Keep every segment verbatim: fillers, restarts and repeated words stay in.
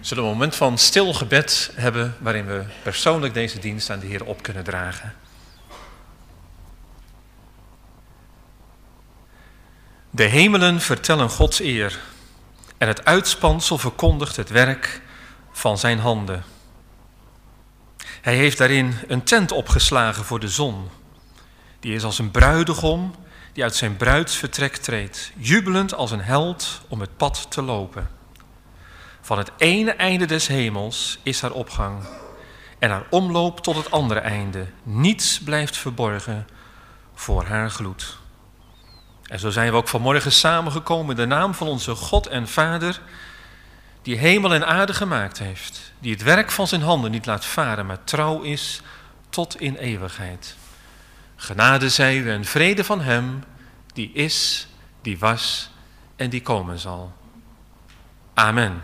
Zullen we een moment van stil gebed hebben waarin we persoonlijk deze dienst aan de Heer op kunnen dragen. De hemelen vertellen Gods eer en het uitspansel verkondigt het werk van zijn handen. Hij heeft daarin een tent opgeslagen voor de zon. Die is als een bruidegom die uit zijn bruidsvertrek treedt, jubelend als een held om het pad te lopen. Van het ene einde des hemels is haar opgang en haar omloop tot het andere einde. Niets blijft verborgen voor haar gloed. En zo zijn we ook vanmorgen samengekomen in de naam van onze God en Vader, die hemel en aarde gemaakt heeft, die het werk van zijn handen niet laat varen, maar trouw is tot in eeuwigheid. Genade zij u en vrede van hem, die is, die was en die komen zal. Amen.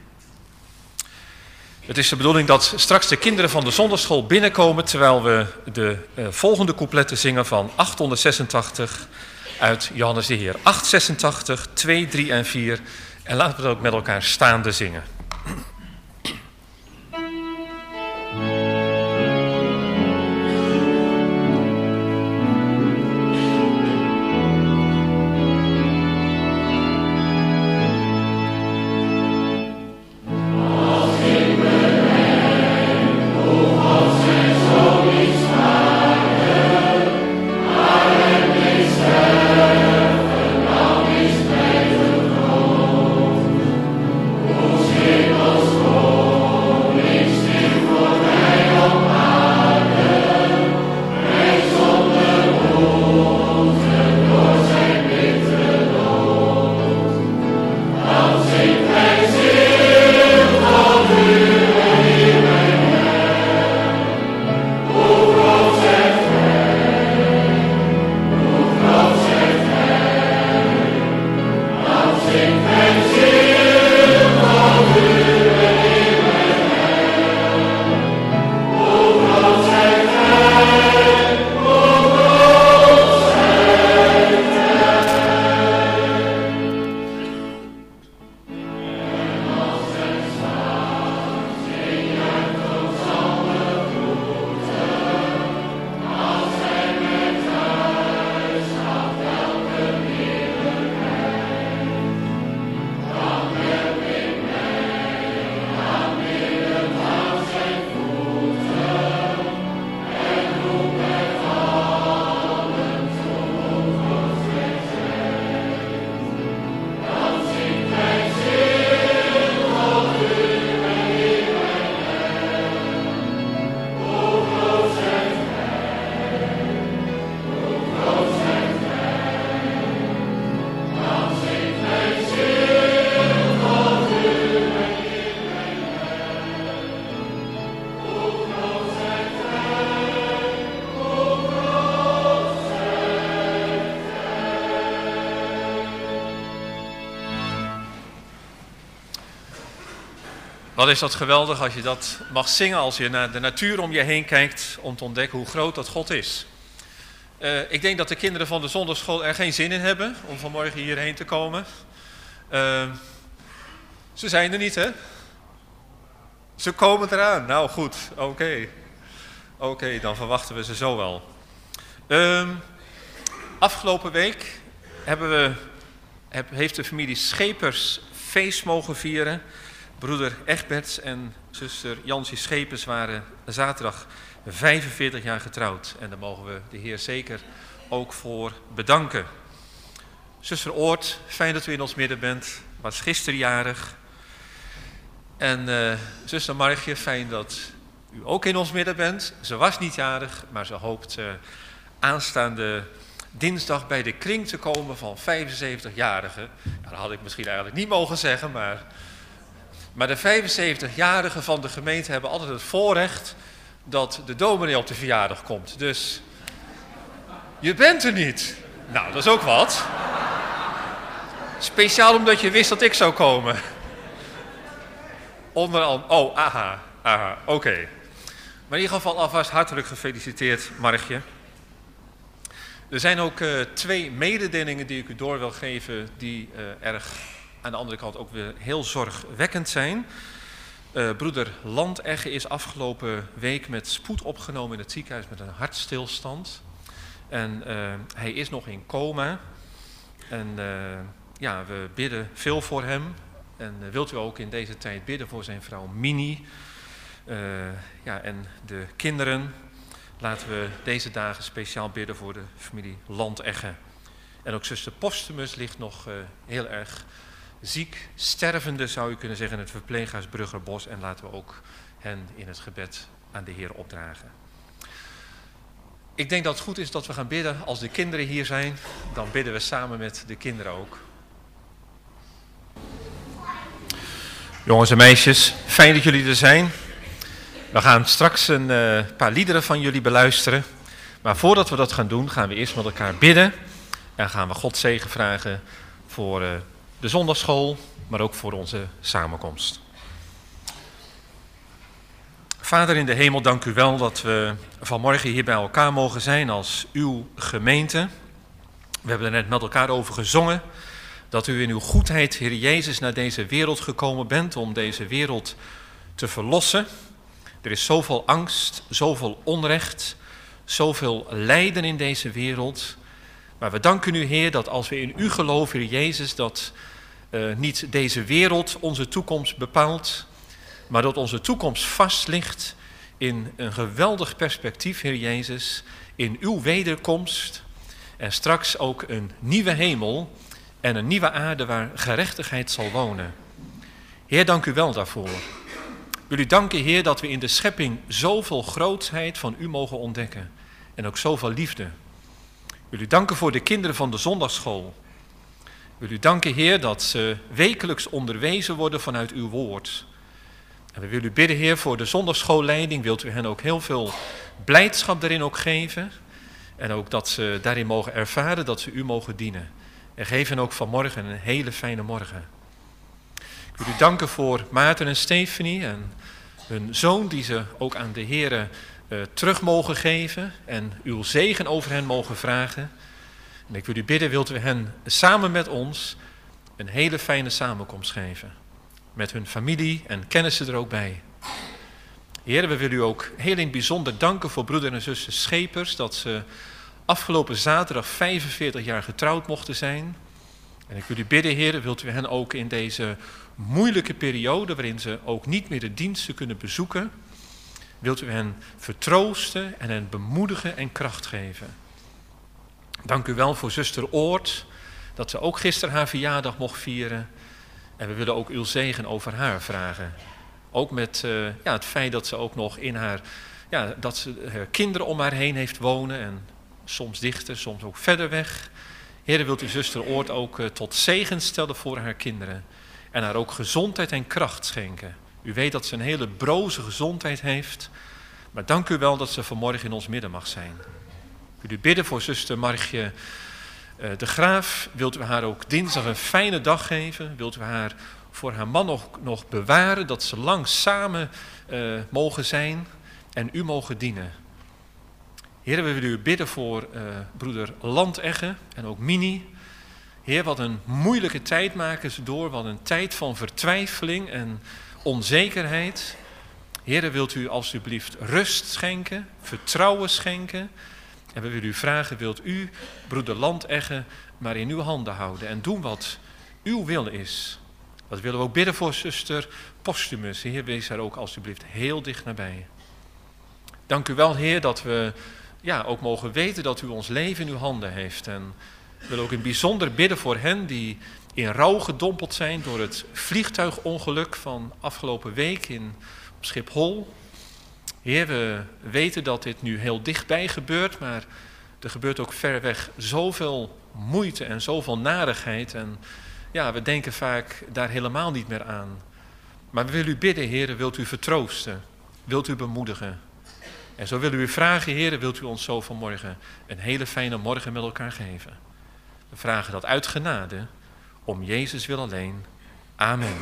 Het is de bedoeling dat straks de kinderen van de zondagschool binnenkomen, terwijl we de uh, volgende coupletten zingen van achthonderdzesentachtig uit Johannes de Heer. achthonderdzesentachtig, twee, drie en vier. En laten we dat ook met elkaar staande zingen. Wat is dat geweldig als je dat mag zingen, als je naar de natuur om je heen kijkt, om te ontdekken hoe groot dat God is. Uh, ik denk dat de kinderen van de zondagschool er geen zin in hebben om vanmorgen hierheen te komen. Uh, ze zijn er niet, hè? Ze komen eraan. Nou goed, oké. Okay. Oké, okay, dan verwachten we ze zo wel. Uh, afgelopen week hebben we, heb, heeft de familie Schepers feest mogen vieren. Broeder Egberts en zuster Jansie Schepers waren zaterdag vijfenveertig jaar getrouwd. En daar mogen we de Heer zeker ook voor bedanken. Zuster Oort, fijn dat u in ons midden bent. Was gisteren jarig. En uh, zuster Margje, fijn dat u ook in ons midden bent. Ze was niet jarig, maar ze hoopt uh, aanstaande dinsdag bij de kring te komen van vijfenzeventig-jarigen. Ja, dat had ik misschien eigenlijk niet mogen zeggen, maar... Maar de vijfenzeventig-jarigen van de gemeente hebben altijd het voorrecht dat de dominee op de verjaardag komt. Dus je bent er niet. Nou, dat is ook wat. Speciaal omdat je wist dat ik zou komen. Onder andere, oh, aha, aha, oké. Okay. Maar in ieder geval alvast hartelijk gefeliciteerd, Margje. Er zijn ook uh, twee mededelingen die ik u door wil geven die uh, erg aan de andere kant ook weer heel zorgwekkend zijn. Uh, broeder Landegge is afgelopen week met spoed opgenomen in het ziekenhuis met een hartstilstand. En uh, hij is nog in coma. En uh, ja, we bidden veel voor hem. En uh, wilt u ook in deze tijd bidden voor zijn vrouw Mini. Uh, ja, en de kinderen. Laten we deze dagen speciaal bidden voor de familie Landegge. En ook zuster Postumus ligt nog uh, heel erg ziek, stervende zou je kunnen zeggen in het verpleeghuis Bruggerbos. En laten we ook hen in het gebed aan de Heer opdragen. Ik denk dat het goed is dat we gaan bidden. Als de kinderen hier zijn, dan bidden we samen met de kinderen ook. Jongens en meisjes, fijn dat jullie er zijn. We gaan straks een uh, paar liederen van jullie beluisteren. Maar voordat we dat gaan doen, gaan we eerst met elkaar bidden. En gaan we God zegen vragen voor uh, de zondagschool, maar ook voor onze samenkomst. Vader in de hemel, dank u wel dat we vanmorgen hier bij elkaar mogen zijn als uw gemeente. We hebben er net met elkaar over gezongen dat u in uw goedheid, Heer Jezus, naar deze wereld gekomen bent om deze wereld te verlossen. Er is zoveel angst, zoveel onrecht, zoveel lijden in deze wereld. Maar we danken u, Heer, dat als we in u geloven, Heer Jezus, dat uh, niet deze wereld onze toekomst bepaalt, maar dat onze toekomst vast ligt in een geweldig perspectief, Heer Jezus, in uw wederkomst en straks ook een nieuwe hemel en een nieuwe aarde waar gerechtigheid zal wonen. Heer, dank u wel daarvoor. Ik wil u danken, Heer, dat we in de schepping zoveel grootheid van u mogen ontdekken en ook zoveel liefde. Ik wil u danken voor de kinderen van de zondagschool. Ik wil u danken, Heer, dat ze wekelijks onderwezen worden vanuit uw woord. En we willen u bidden, Heer, voor de zondagschoolleiding. Wilt u hen ook heel veel blijdschap daarin ook geven. En ook dat ze daarin mogen ervaren dat ze u mogen dienen. En geef hen ook vanmorgen een hele fijne morgen. Ik wil u danken voor Maarten en Stefanie en hun zoon die ze ook aan de Heer uh, terug mogen geven. En uw zegen over hen mogen vragen. En ik wil u bidden, wilt u hen samen met ons een hele fijne samenkomst geven. Met hun familie en kennissen er ook bij. Heer, we willen u ook heel in het bijzonder danken voor broeder en zuster Schepers, dat ze afgelopen zaterdag vijfenveertig jaar getrouwd mochten zijn. En ik wil u bidden, Heer, wilt u hen ook in deze moeilijke periode, waarin ze ook niet meer de diensten kunnen bezoeken, wilt u hen vertroosten en hen bemoedigen en kracht geven. Dank u wel voor zuster Oort, dat ze ook gisteren haar verjaardag mocht vieren. En we willen ook uw zegen over haar vragen. Ook met uh, ja, het feit dat ze ook nog in haar, ja, dat ze uh, kinderen om haar heen heeft wonen. En soms dichter, soms ook verder weg. Heer, wilt u zuster Oort ook uh, tot zegen stellen voor haar kinderen. En haar ook gezondheid en kracht schenken. U weet dat ze een hele broze gezondheid heeft. Maar dank u wel dat ze vanmorgen in ons midden mag zijn. Ik wil u bidden voor zuster Margje uh, de Graaf. Wilt u haar ook dinsdag een fijne dag geven? Wilt u haar voor haar man nog, nog bewaren, dat ze lang samen uh, mogen zijn en u mogen dienen? Heer, we willen u bidden voor uh, broeder Landegge en ook Mini. Heer, wat een moeilijke tijd maken ze door, wat een tijd van vertwijfeling en onzekerheid. Heer, wilt u alstublieft rust schenken, vertrouwen schenken. En we willen u vragen, wilt u broeder Landegge maar in uw handen houden en doen wat uw wil is. Dat willen we ook bidden voor zuster Postumus. Heer, wees haar ook alstublieft heel dicht nabij. Dank u wel, Heer, dat we ja, ook mogen weten dat u ons leven in uw handen heeft. En we willen ook in het bijzonder bidden voor hen die in rouw gedompeld zijn door het vliegtuigongeluk van afgelopen week in op Schiphol. Heer, we weten dat dit nu heel dichtbij gebeurt, maar er gebeurt ook ver weg zoveel moeite en zoveel narigheid. En ja, we denken vaak daar helemaal niet meer aan. Maar we willen u bidden, Heer, wilt u vertroosten, wilt u bemoedigen. En zo willen we u vragen, Heer, wilt u ons zo vanmorgen een hele fijne morgen met elkaar geven. We vragen dat uit genade, om Jezus wil alleen. Amen.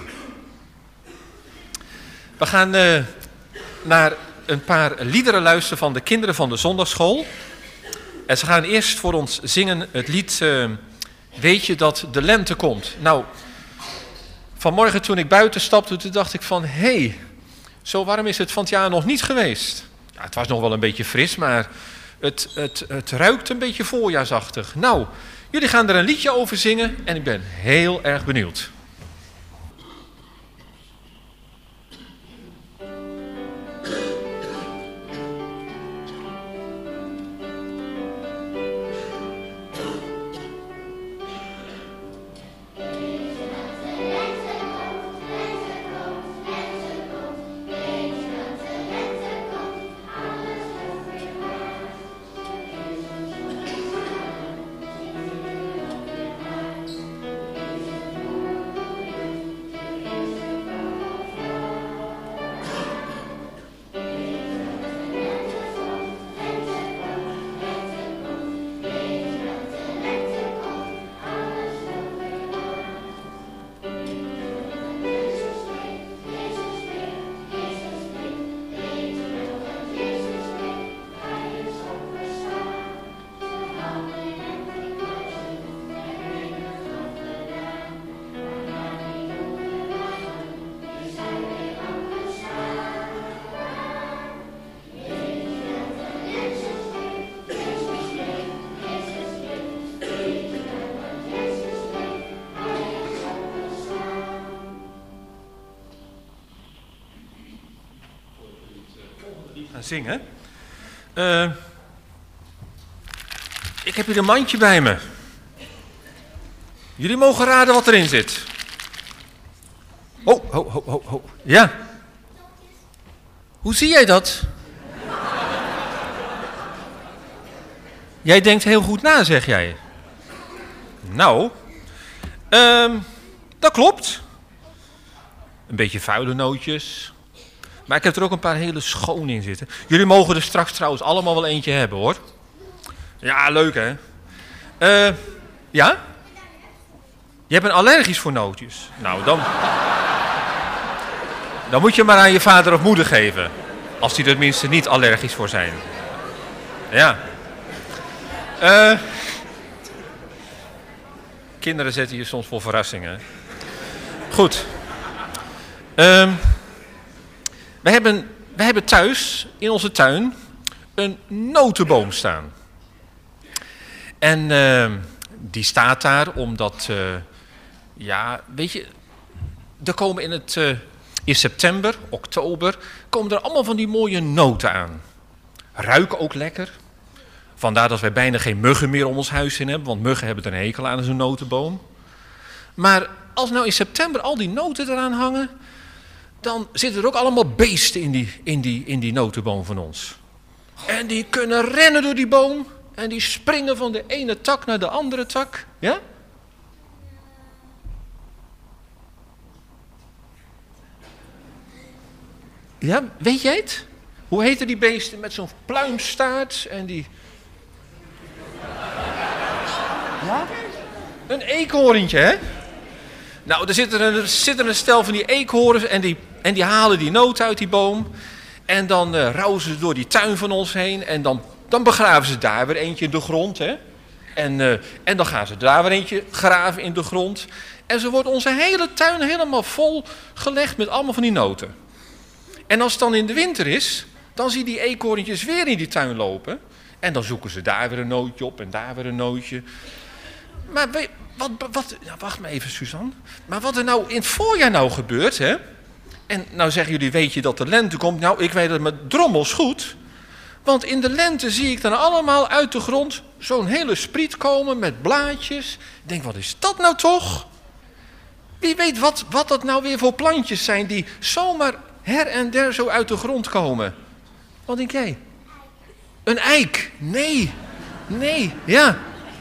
We gaan uh, naar een paar liederen luisteren van de kinderen van de zondagschool. En ze gaan eerst voor ons zingen het lied uh, Weet je dat de lente komt. Nou, vanmorgen toen ik buiten stapte, toen dacht ik van, hé, hey, Zo warm is het van het jaar nog niet geweest. Ja, het was nog wel een beetje fris, maar het, het, het ruikt een beetje voorjaarsachtig. Nou, jullie gaan er een liedje over zingen en ik ben heel erg benieuwd. Zingen. Uh, ik heb hier een mandje bij me. Jullie mogen raden wat erin zit. Oh, ho, ho, ho, ho. Ja. Hoe zie jij dat? Jij denkt heel goed na, zeg jij. Nou, uh, dat klopt. Een beetje vuile nootjes. Maar ik heb er ook een paar hele schoon in zitten. Jullie mogen er straks trouwens allemaal wel eentje hebben, hoor. Ja, leuk, hè? Uh, ja? Je bent allergisch voor nootjes. Nou, dan... dan moet je maar aan je vader of moeder geven. Als die er tenminste niet allergisch voor zijn. Ja. Uh, kinderen zetten je soms voor verrassingen. Goed. Ehm... Uh, We hebben, we hebben thuis, in onze tuin, een notenboom staan. En uh, die staat daar omdat, uh, ja, weet je, er komen in, het, uh, in september, oktober, komen er allemaal van die mooie noten aan. Ruiken ook lekker. Vandaar dat wij bijna geen muggen meer om ons huis in hebben, want muggen hebben er een hekel aan zo'n notenboom. Maar als nou in september al die noten eraan hangen, dan zitten er ook allemaal beesten in die, in, die, in die notenboom van ons. En die kunnen rennen door die boom. En die springen van de ene tak naar de andere tak. Ja? Ja, weet jij het? Hoe heten die beesten met zo'n pluimstaart en die... Ja? Een eekhoorntje, hè? Nou, er zit er een, zit er een stel van die eekhoorns en die, en die halen die noten uit die boom. En dan uh, rouwen ze door die tuin van ons heen. En dan, dan begraven ze daar weer eentje in de grond. Hè? En, uh, en dan gaan ze daar weer eentje graven in de grond. En zo wordt onze hele tuin helemaal vol gelegd met allemaal van die noten. En als het dan in de winter is, dan zie je die eekhoorntjes weer in die tuin lopen. En dan zoeken ze daar weer een nootje op en daar weer een nootje. Maar weet, wat, wat, nou, wacht maar even, Suzanne. Maar wat er nou in het voorjaar nou gebeurt, hè? En nou zeggen jullie, weet je dat de lente komt? Nou, ik weet het met drommels goed. Want in de lente zie ik dan allemaal uit de grond zo'n hele spriet komen met blaadjes. Ik denk, wat is dat nou toch? Wie weet wat, wat dat nou weer voor plantjes zijn die zomaar her en der zo uit de grond komen. Wat denk jij? Een eik? Nee. Nee, ja.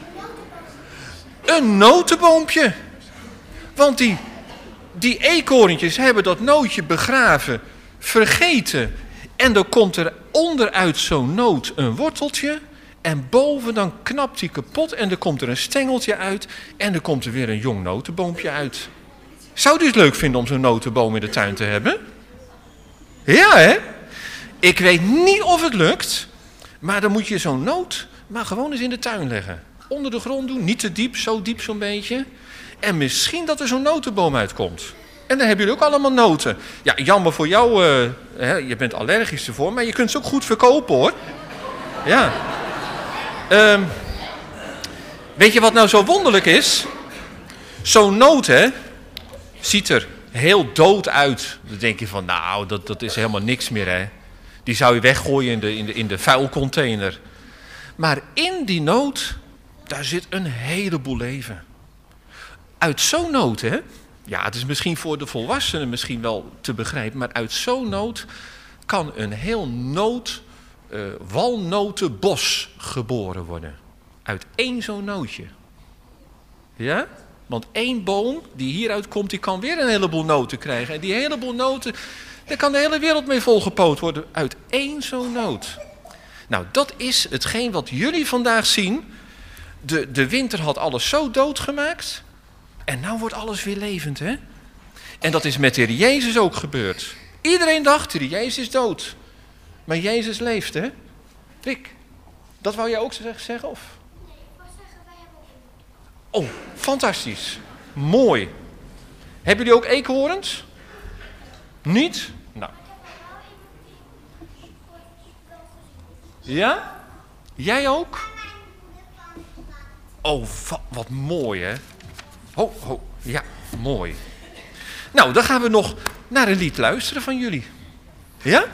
Een notenboompje. Want die, die eekhoorntjes hebben dat nootje begraven, vergeten. En dan komt er onderuit zo'n noot een worteltje. En boven dan knapt die kapot en er komt er een stengeltje uit. En er komt er weer een jong notenboompje uit. Zou u het leuk vinden om zo'n notenboom in de tuin te hebben? Ja, hè? Ik weet niet of het lukt. Maar dan moet je zo'n noot maar gewoon eens in de tuin leggen. Onder de grond doen, niet te diep, zo diep zo'n beetje. En misschien dat er zo'n notenboom uitkomt. En dan hebben jullie ook allemaal noten. Ja, jammer voor jou, uh, hè, je bent allergisch ervoor, maar je kunt ze ook goed verkopen, hoor. Ja. Um, weet je wat nou zo wonderlijk is? Zo'n noot, hè, ziet er heel dood uit. Dan denk je van, nou, dat, dat is helemaal niks meer, hè. Die zou je weggooien in de, in de, in de vuilcontainer. Maar in die noot, daar zit een heleboel leven. Uit zo'n noot, hè. Ja, het is misschien voor de volwassenen misschien wel te begrijpen, maar uit zo'n noot kan een heel noot, uh, walnotenbos geboren worden. Uit één zo'n nootje. Ja? Want één boom die hieruit komt, die kan weer een heleboel noten krijgen. En die heleboel noten, daar kan de hele wereld mee volgepoot worden uit één zo'n noot. Nou, dat is hetgeen wat jullie vandaag zien. De, de winter had alles zo doodgemaakt. En nou wordt alles weer levend, hè? En dat is met de Heer Jezus ook gebeurd. Iedereen dacht, de Heer Jezus is dood. Maar Jezus leeft, hè? Rick, dat wou jij ook zeggen, of? Nee, ik wou zeggen, wij hebben ook. Oh, fantastisch. Mooi. Hebben jullie ook eekhoorns? Niet? Nou. Ja? Jij ook? Oh, va- wat mooi, hè? Ho, ho, ja, mooi. Nou, dan gaan we nog naar een lied luisteren van jullie. Ja?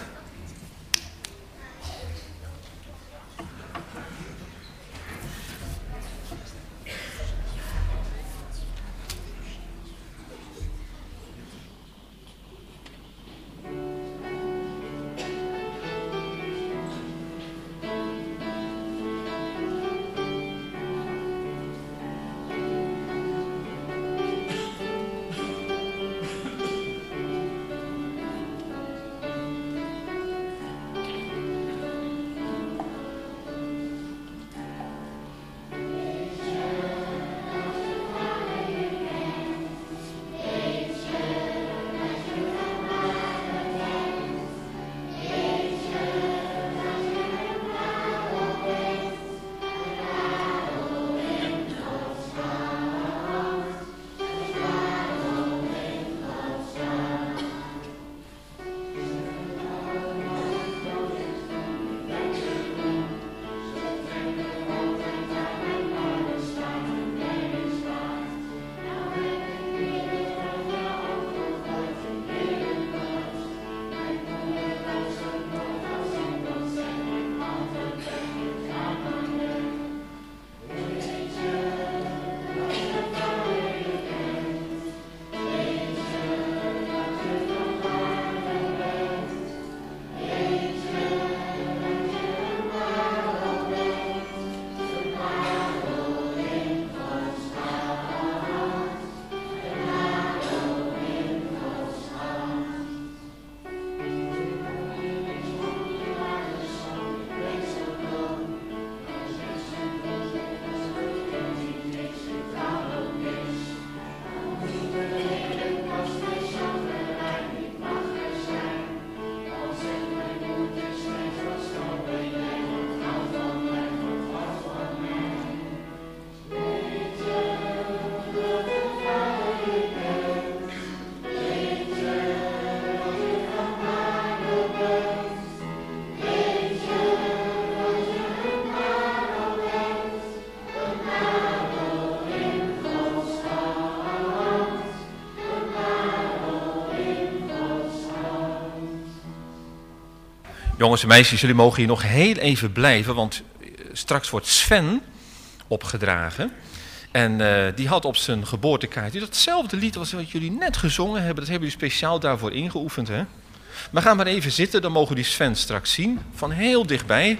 Jongens en meisjes, jullie mogen hier nog heel even blijven, want straks wordt Sven opgedragen. En uh, die had op zijn geboortekaart datzelfde lied als wat jullie net gezongen hebben. Dat hebben jullie speciaal daarvoor ingeoefend, hè? Maar ga maar even zitten, dan mogen we die Sven straks zien, van heel dichtbij.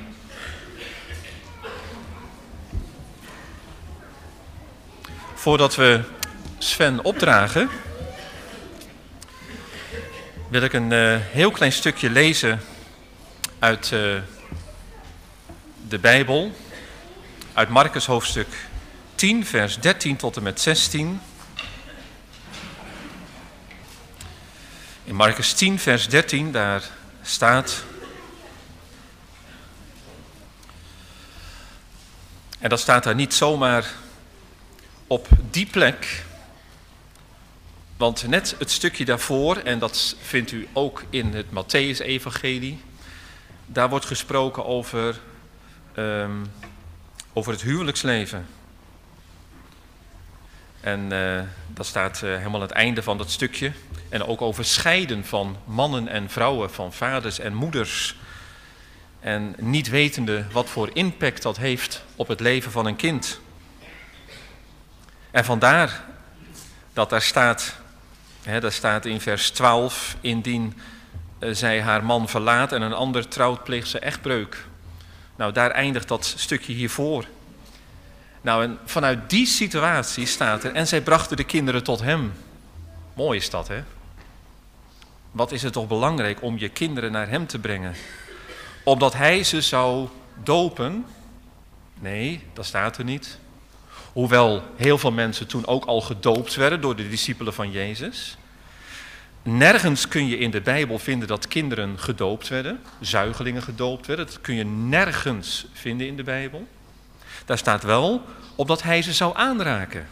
Voordat we Sven opdragen, wil ik een uh, heel klein stukje lezen uit uh, de Bijbel, uit Marcus hoofdstuk tien, vers dertien tot en met zestien. In Marcus tien, vers dertien, daar staat: en dat staat daar niet zomaar op die plek, Want net het stukje daarvoor, en dat vindt u ook in het Mattheüs-evangelie, daar wordt gesproken over, um, over het huwelijksleven. En uh, dat staat uh, helemaal aan het einde van dat stukje. En ook over scheiden van mannen en vrouwen, van vaders en moeders. En niet wetende wat voor impact dat heeft op het leven van een kind. En vandaar dat daar staat, hè, daar staat in vers twaalf, indien uh, zij haar man verlaat en een ander trouwt, pleegt ze echtbreuk. Nou, daar eindigt dat stukje hiervoor. Nou, en vanuit die situatie staat er, en zij brachten de kinderen tot hem. Mooi is dat, hè? Wat is het toch belangrijk om je kinderen naar hem te brengen? Opdat hij ze zou dopen? Nee, dat staat er niet. Hoewel heel veel mensen toen ook al gedoopt werden door de discipelen van Jezus. Nergens kun je in de Bijbel vinden dat kinderen gedoopt werden, zuigelingen gedoopt werden. Dat kun je nergens vinden in de Bijbel. Daar staat wel, opdat hij ze zou aanraken.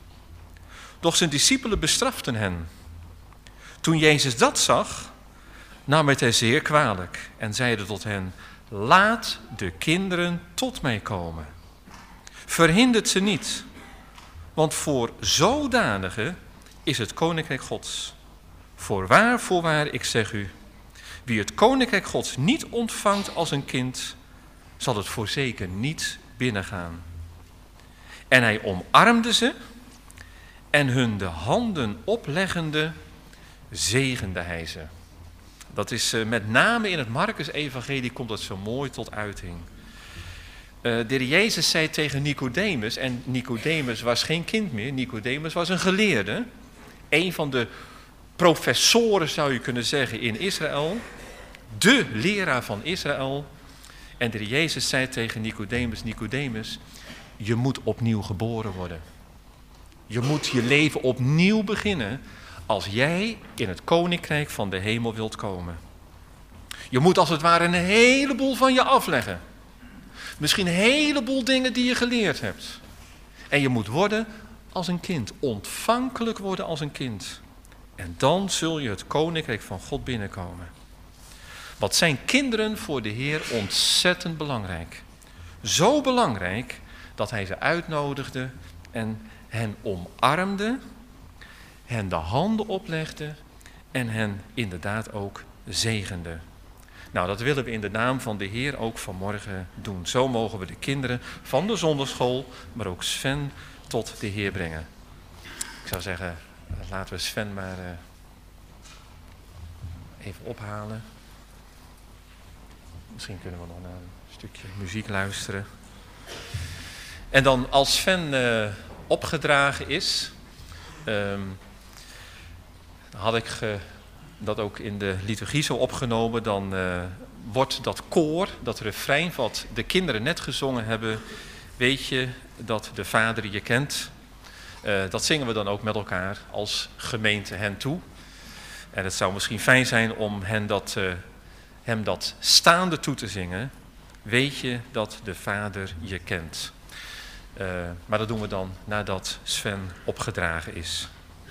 Doch zijn discipelen bestraften hen. Toen Jezus dat zag, nam het hij zeer kwalijk en zeide tot hen: laat de kinderen tot mij komen. Verhindert ze niet, want voor zodanige is het koninkrijk Gods. Voorwaar, voorwaar, ik zeg u, wie het koninkrijk Gods niet ontvangt als een kind, zal het voorzeker niet binnengaan. En hij omarmde ze en hun de handen opleggende, zegende hij ze. Dat is uh, met name in het Marcus-evangelie komt dat zo mooi tot uiting. Uh, de Heer Jezus zei tegen Nicodemus, en Nicodemus was geen kind meer, Nicodemus was een geleerde, een van de professoren zou je kunnen zeggen in Israël, de leraar van Israël. En de Heer Jezus zei tegen Nicodemus, Nicodemus, je moet opnieuw geboren worden. Je moet je leven opnieuw beginnen als jij in het koninkrijk van de hemel wilt komen. Je moet als het ware een heleboel van je afleggen. Misschien een heleboel dingen die je geleerd hebt. En je moet worden als een kind, ontvankelijk worden als een kind. En dan zul je het koninkrijk van God binnenkomen. Wat zijn kinderen voor de Heer ontzettend belangrijk. Zo belangrijk dat hij ze uitnodigde en hen omarmde, hen de handen oplegde en hen inderdaad ook zegende. Nou, dat willen we in de naam van de Heer ook vanmorgen doen. Zo mogen we de kinderen van de zonderschool, maar ook Sven, tot de Heer brengen. Ik zou zeggen, laten we Sven maar uh, even ophalen. Misschien kunnen we nog naar een stukje muziek luisteren. En dan als Sven uh, opgedragen is, um, had ik ge, dat ook in de liturgie zo opgenomen, dan uh, wordt dat koor, dat refrein wat de kinderen net gezongen hebben, weet je dat de Vader je kent. Uh, dat zingen we dan ook met elkaar als gemeente hen toe. En het zou misschien fijn zijn om hen dat, uh, hem dat staande toe te zingen. Weet je dat de Vader je kent. Uh, maar dat doen we dan nadat Sven opgedragen is.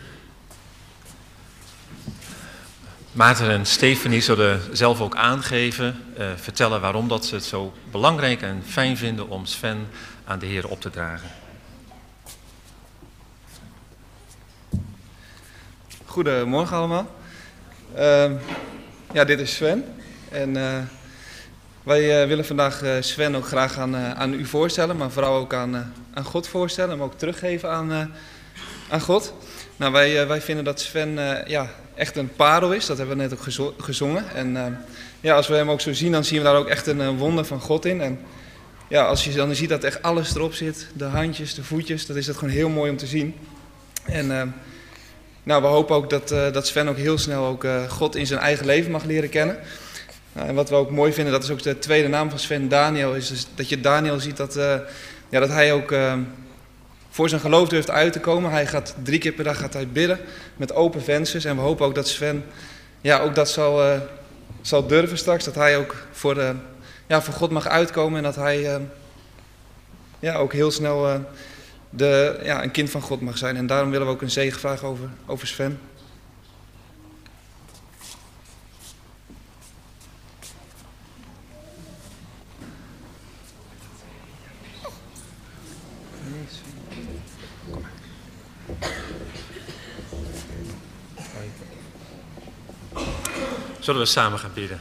Maarten en Stefanie zullen zelf ook aangeven, uh, vertellen waarom dat ze het zo belangrijk en fijn vinden om Sven aan de Heer op te dragen. Goedemorgen allemaal. Uh, ja, dit is Sven. En uh, wij uh, willen vandaag uh, Sven ook graag aan, uh, aan u voorstellen, maar vooral ook aan, uh, aan God voorstellen. Hem ook teruggeven aan, uh, aan God. Nou, wij, uh, wij vinden dat Sven uh, ja, echt een parel is. Dat hebben we net ook gezo- gezongen. En uh, ja, als we hem ook zo zien, dan zien we daar ook echt een uh, wonder van God in. En ja, als je dan ziet dat echt alles erop zit, de handjes, de voetjes, dan is dat gewoon heel mooi om te zien. En uh, nou, we hopen ook dat, uh, dat Sven ook heel snel ook, uh, God in zijn eigen leven mag leren kennen. Nou, en wat we ook mooi vinden, dat is ook de tweede naam van Sven, Daniel, is dus dat je Daniel ziet dat, uh, ja, dat hij ook uh, voor zijn geloof durft uit te komen. Hij gaat drie keer per dag gaat hij bidden met open vensters. En we hopen ook dat Sven ja, ook dat zal, uh, zal durven straks. Dat hij ook voor, uh, ja, voor God mag uitkomen en dat hij uh, ja, ook heel snel uh, de, ja, een kind van God mag zijn. En daarom willen we ook een zegen vragen over, over Sven. Zullen we samen gaan bidden.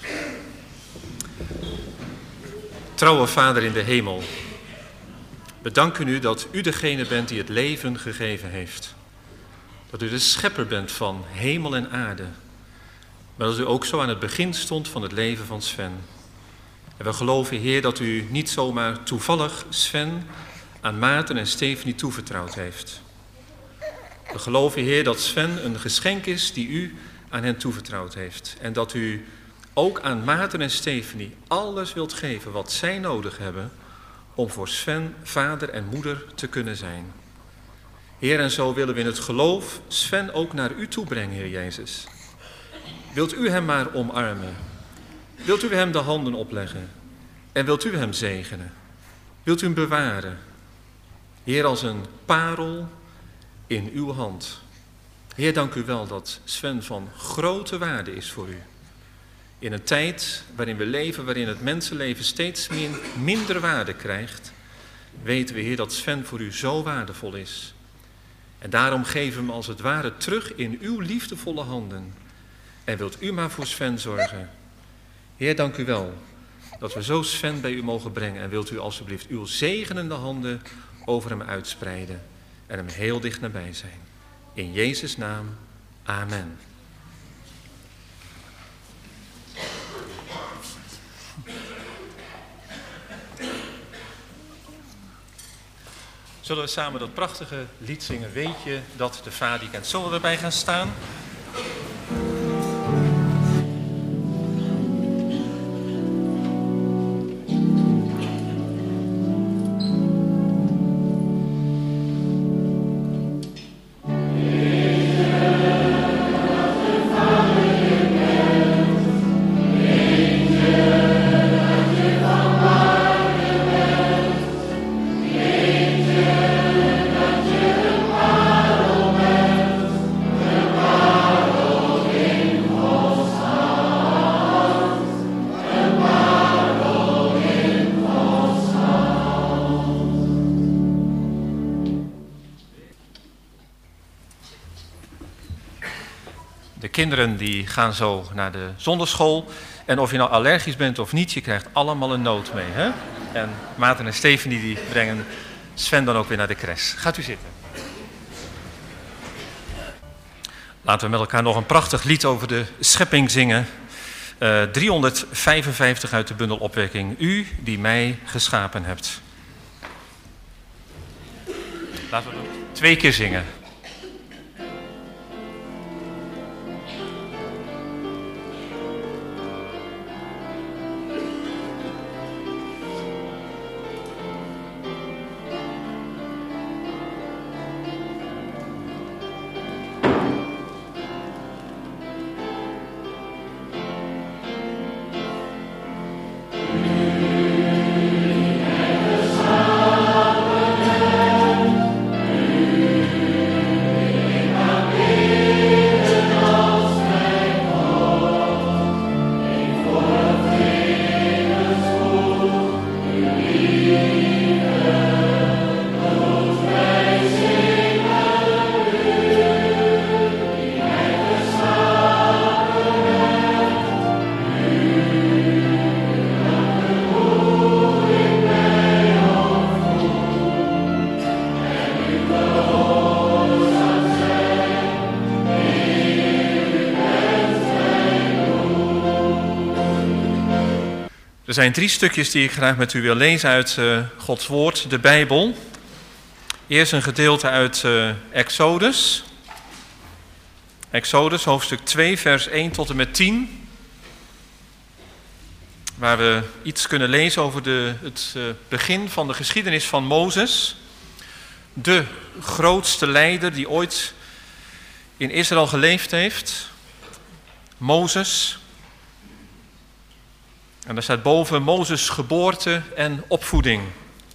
Trouwe Vader in de hemel, we danken u dat u degene bent die het leven gegeven heeft. Dat u de schepper bent van hemel en aarde. Maar dat u ook zo aan het begin stond van het leven van Sven. En we geloven, Heer, dat u niet zomaar toevallig Sven aan Maarten en Stefanie toevertrouwd heeft. We geloven, Heer, dat Sven een geschenk is die u aan hen toevertrouwd heeft. En dat u ook aan Maarten en Stefanie alles wilt geven wat zij nodig hebben om voor Sven vader en moeder te kunnen zijn. Heer, en zo willen we in het geloof Sven ook naar u toe brengen, Heer Jezus. Wilt u hem maar omarmen? Wilt u hem de handen opleggen? En wilt u hem zegenen? Wilt u hem bewaren? Heer, als een parel in uw hand. Heer, dank u wel dat Sven van grote waarde is voor u. In een tijd waarin we leven, waarin het mensenleven steeds min, minder waarde krijgt, weten we, Heer, dat Sven voor u zo waardevol is. En daarom geven we hem als het ware terug in uw liefdevolle handen. En wilt u maar voor Sven zorgen. Heer, dank u wel dat we zo Sven bij u mogen brengen. En wilt u alstublieft uw zegenende handen over hem uitspreiden en hem heel dicht nabij zijn. In Jezus' naam, amen. Zullen we samen dat prachtige lied zingen, weet je dat de Vader je kent. Zullen we erbij gaan staan? Kinderen die gaan zo naar de zonderschool. En of je nou allergisch bent of niet, je krijgt allemaal een noot mee. Hè? En Maarten en Stefanie die brengen Sven dan ook weer naar de crash. Gaat u zitten. Laten we met elkaar nog een prachtig lied over de schepping zingen. Uh, driehonderdvijfenvijftig uit de bundel Opwekking. U die mij geschapen hebt. Laten we het twee keer zingen. Er zijn drie stukjes die ik graag met u wil lezen uit uh, Gods woord, de Bijbel. Eerst een gedeelte uit uh, Exodus. Exodus, hoofdstuk twee, vers één tot en met tien. Waar we iets kunnen lezen over de, het uh, begin van de geschiedenis van Mozes. De grootste leider die ooit in Israël geleefd heeft. Mozes. En daar staat boven Mozes' geboorte en opvoeding.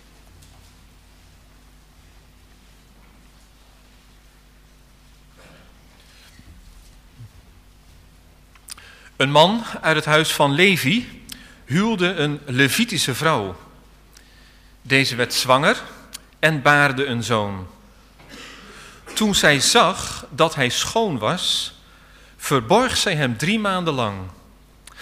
Een man uit het huis van Levi huwde een Levitische vrouw. Deze werd zwanger en baarde een zoon. Toen zij zag dat hij schoon was, verborg zij hem drie maanden lang.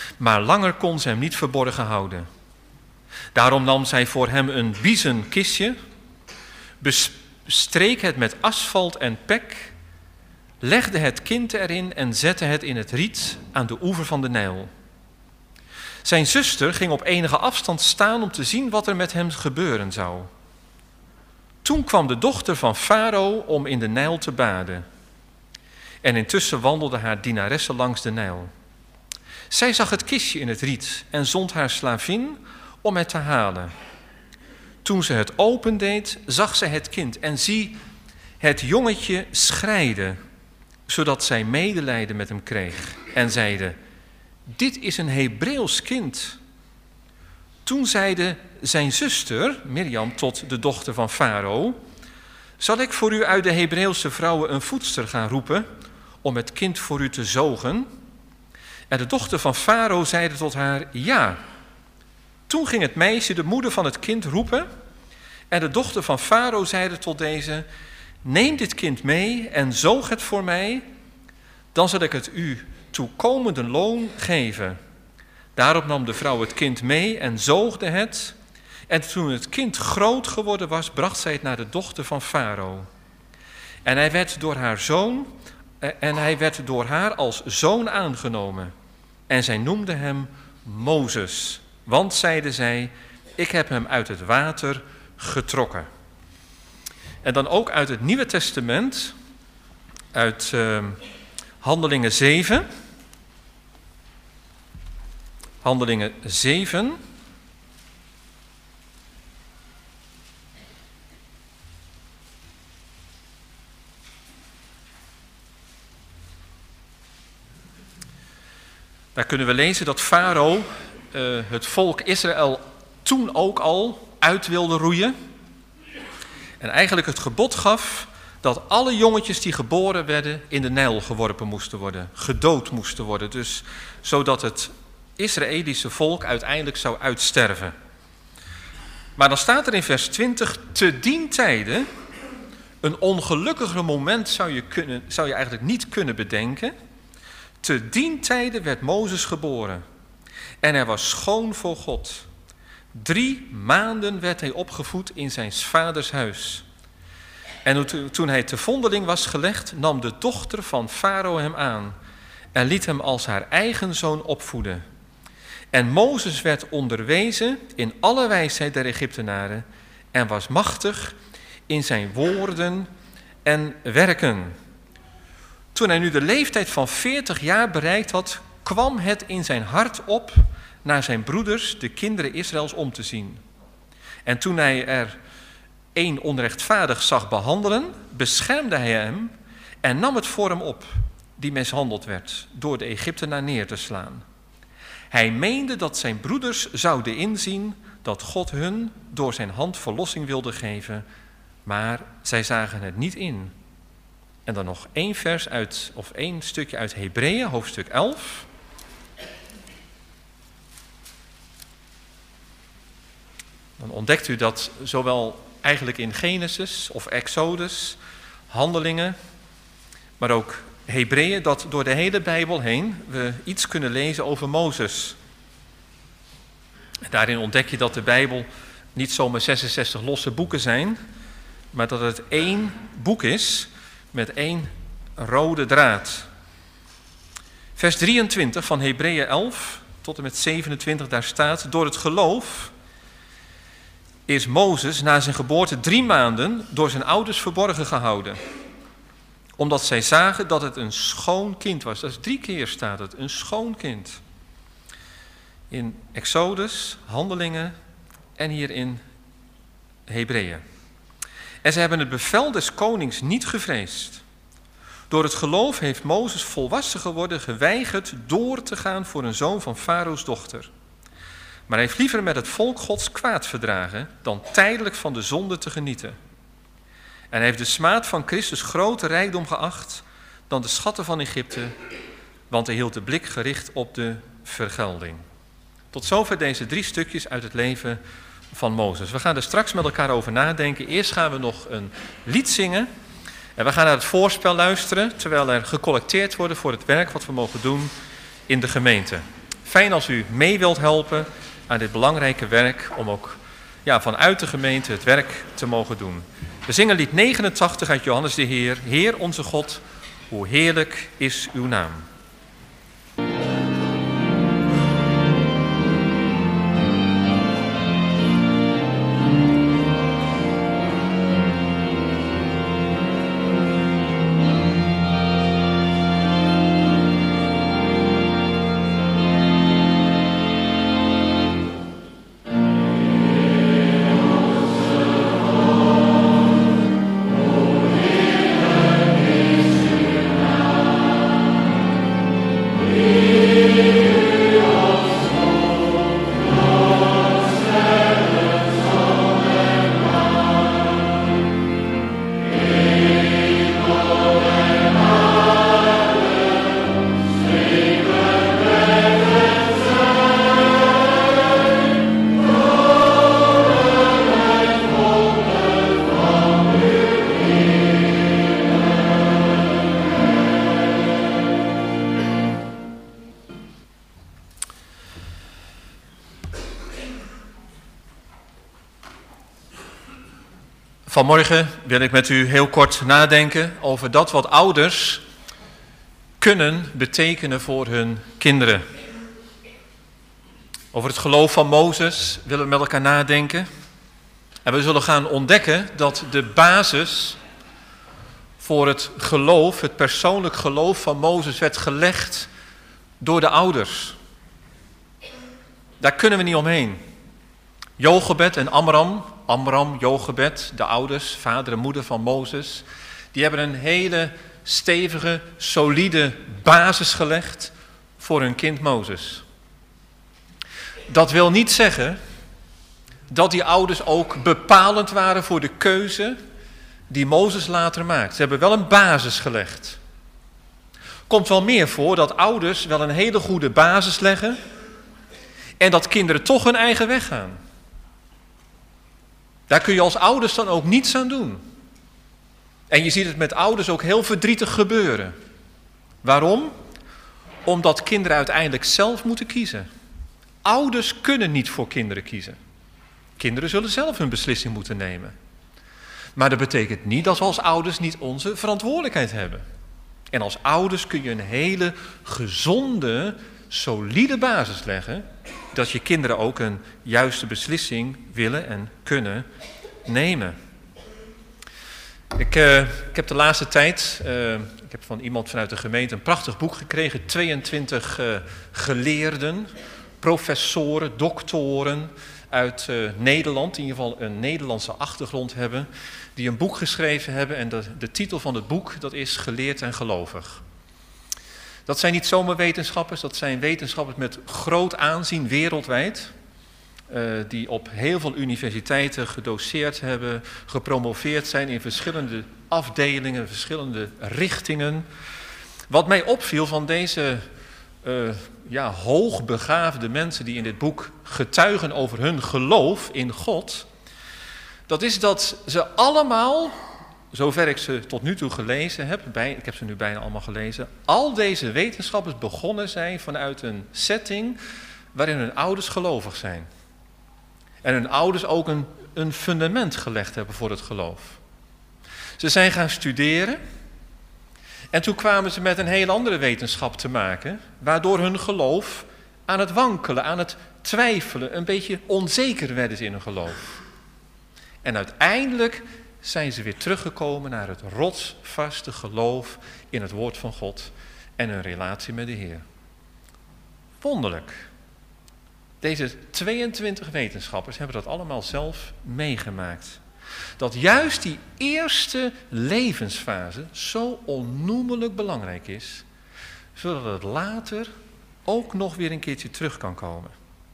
maar langer kon ze hem niet verborgen houden. Daarom nam zij voor hem een biezen kistje, bestreek het met asfalt en pek, legde het kind erin en zette het in het riet aan de oever van de Nijl. Zijn zuster ging op enige afstand staan om te zien wat er met hem gebeuren zou. Toen kwam de dochter van Farao om in de Nijl te baden. En intussen wandelde haar dienaresse langs de Nijl. Zij zag het kistje in het riet en zond haar slavin om het te halen. Toen ze het opendeed, zag zij het kind en zie, het jongetje schreide, zodat zij medelijden met hem kreeg en zeide, dit is een Hebreeuws kind. Toen zeide zijn zuster, Mirjam, tot de dochter van Farao, zal ik voor u uit de Hebreeuwse vrouwen een voedster gaan roepen om het kind voor u te zogen? En de dochter van Farao zeide tot haar, ja. Toen ging het meisje de moeder van het kind roepen en de dochter van Farao zeide tot deze, neem dit kind mee en zoog het voor mij, dan zal ik het u toekomende loon geven. Daarop nam de vrouw het kind mee en zoogde het. En toen het kind groot geworden was, bracht zij het naar de dochter van Farao. En hij werd door haar zoon, en hij werd door haar als zoon aangenomen. En zij noemde hem Mozes, want zeide zij, ik heb hem uit het water getrokken. En dan ook uit het Nieuwe Testament, uit uh, Handelingen zeven. Handelingen zeven. Daar kunnen we lezen dat Farao uh, het volk Israël toen ook al uit wilde roeien. En eigenlijk het gebod gaf dat alle jongetjes die geboren werden in de Nijl geworpen moesten worden, gedood moesten worden. Dus zodat het Israëlische volk uiteindelijk zou uitsterven. Maar dan staat er in vers twintig, te dien tijde, een ongelukkiger moment zou je, kunnen, zou je eigenlijk niet kunnen bedenken. Te dien tijde werd Mozes geboren en hij was schoon voor God. Drie maanden werd hij opgevoed in zijn vaders huis. En toen hij te vondeling was gelegd, nam de dochter van Farao hem aan en liet hem als haar eigen zoon opvoeden. En Mozes werd onderwezen in alle wijsheid der Egyptenaren en was machtig in zijn woorden en werken. Toen hij nu de leeftijd van veertig jaar bereikt had, kwam het in zijn hart op naar zijn broeders, de kinderen Israëls, om te zien. En toen hij er een onrechtvaardig zag behandelen, beschermde hij hem en nam het voor hem op, die mishandeld werd, door de Egyptenaar neer te slaan. Hij meende dat zijn broeders zouden inzien dat God hun door zijn hand verlossing wilde geven, maar zij zagen het niet in. En dan nog één vers uit, of één stukje uit Hebreeën, hoofdstuk elf. Dan ontdekt u dat zowel eigenlijk in Genesis of Exodus, Handelingen, maar ook Hebreeën, dat door de hele Bijbel heen we iets kunnen lezen over Mozes. Daarin ontdek je dat de Bijbel niet zomaar zesenzestig losse boeken zijn, maar dat het één boek is met één rode draad. Vers drieëntwintig van Hebreeën elf tot en met zevenentwintig, daar staat, door het geloof is Mozes na zijn geboorte drie maanden door zijn ouders verborgen gehouden. Omdat zij zagen dat het een schoon kind was. Dat is drie keer staat het, een schoon kind. In Exodus, Handelingen en hier in Hebreeën. En ze hebben het bevel des konings niet gevreesd. Door het geloof heeft Mozes volwassen geworden geweigerd door te gaan voor een zoon van Farao's dochter. Maar hij heeft liever met het volk Gods kwaad verdragen dan tijdelijk van de zonde te genieten. En hij heeft de smaad van Christus grote rijkdom geacht dan de schatten van Egypte, want hij hield de blik gericht op de vergelding. Tot zover deze drie stukjes uit het leven van Mozes. We gaan er straks met elkaar over nadenken. Eerst gaan we nog een lied zingen. En we gaan naar het voorspel luisteren, terwijl er gecollecteerd wordt voor het werk wat we mogen doen in de gemeente. Fijn als u mee wilt helpen aan dit belangrijke werk om ook ja, vanuit de gemeente het werk te mogen doen. We zingen lied negenentachtig uit Johannes de Heer. Heer onze God, hoe heerlijk is uw naam. Vanmorgen wil ik met u heel kort nadenken over dat wat ouders kunnen betekenen voor hun kinderen. Over het geloof van Mozes willen we met elkaar nadenken. En we zullen gaan ontdekken dat de basis voor het geloof, het persoonlijk geloof van Mozes, werd gelegd door de ouders. Daar kunnen we niet omheen. Jochebed en Amram, Amram, Jochebed, de ouders, vader en moeder van Mozes, die hebben een hele stevige, solide basis gelegd voor hun kind Mozes. Dat wil niet zeggen dat die ouders ook bepalend waren voor de keuze die Mozes later maakt. Ze hebben wel een basis gelegd. Komt wel meer voor dat ouders wel een hele goede basis leggen en dat kinderen toch hun eigen weg gaan. Daar kun je als ouders dan ook niets aan doen. En je ziet het met ouders ook heel verdrietig gebeuren. Waarom? Omdat kinderen uiteindelijk zelf moeten kiezen. Ouders kunnen niet voor kinderen kiezen. Kinderen zullen zelf hun beslissing moeten nemen. Maar dat betekent niet dat we als ouders niet onze verantwoordelijkheid hebben. En als ouders kun je een hele gezonde, solide basis leggen, dat je kinderen ook een juiste beslissing willen en kunnen nemen. Ik, uh, ik heb de laatste tijd, uh, ik heb van iemand vanuit de gemeente een prachtig boek gekregen, tweeëntwintig uh, geleerden, professoren, doktoren uit uh, Nederland, in ieder geval een Nederlandse achtergrond hebben, die een boek geschreven hebben en de, de titel van het boek, dat is Geleerd en Gelovig. Dat zijn niet zomaar wetenschappers, dat zijn wetenschappers met groot aanzien wereldwijd, uh, die op heel veel universiteiten gedoceerd hebben, gepromoveerd zijn in verschillende afdelingen, verschillende richtingen. Wat mij opviel van deze uh, ja, hoogbegaafde mensen die in dit boek getuigen over hun geloof in God, dat is dat ze allemaal, zover ik ze tot nu toe gelezen heb, bij, ik heb ze nu bijna allemaal gelezen, al deze wetenschappers begonnen zijn vanuit een setting waarin hun ouders gelovig zijn. En hun ouders ook een, een fundament gelegd hebben voor het geloof. Ze zijn gaan studeren en toen kwamen ze met een heel andere wetenschap te maken, waardoor hun geloof aan het wankelen, aan het twijfelen, een beetje onzeker werden ze in hun geloof. En uiteindelijk zijn ze weer teruggekomen naar het rotsvaste geloof in het woord van God en hun relatie met de Heer. Wonderlijk. Deze tweeëntwintig wetenschappers hebben dat allemaal zelf meegemaakt. Dat juist die eerste levensfase zo onnoemelijk belangrijk is, zodat het later ook nog weer een keertje terug kan komen.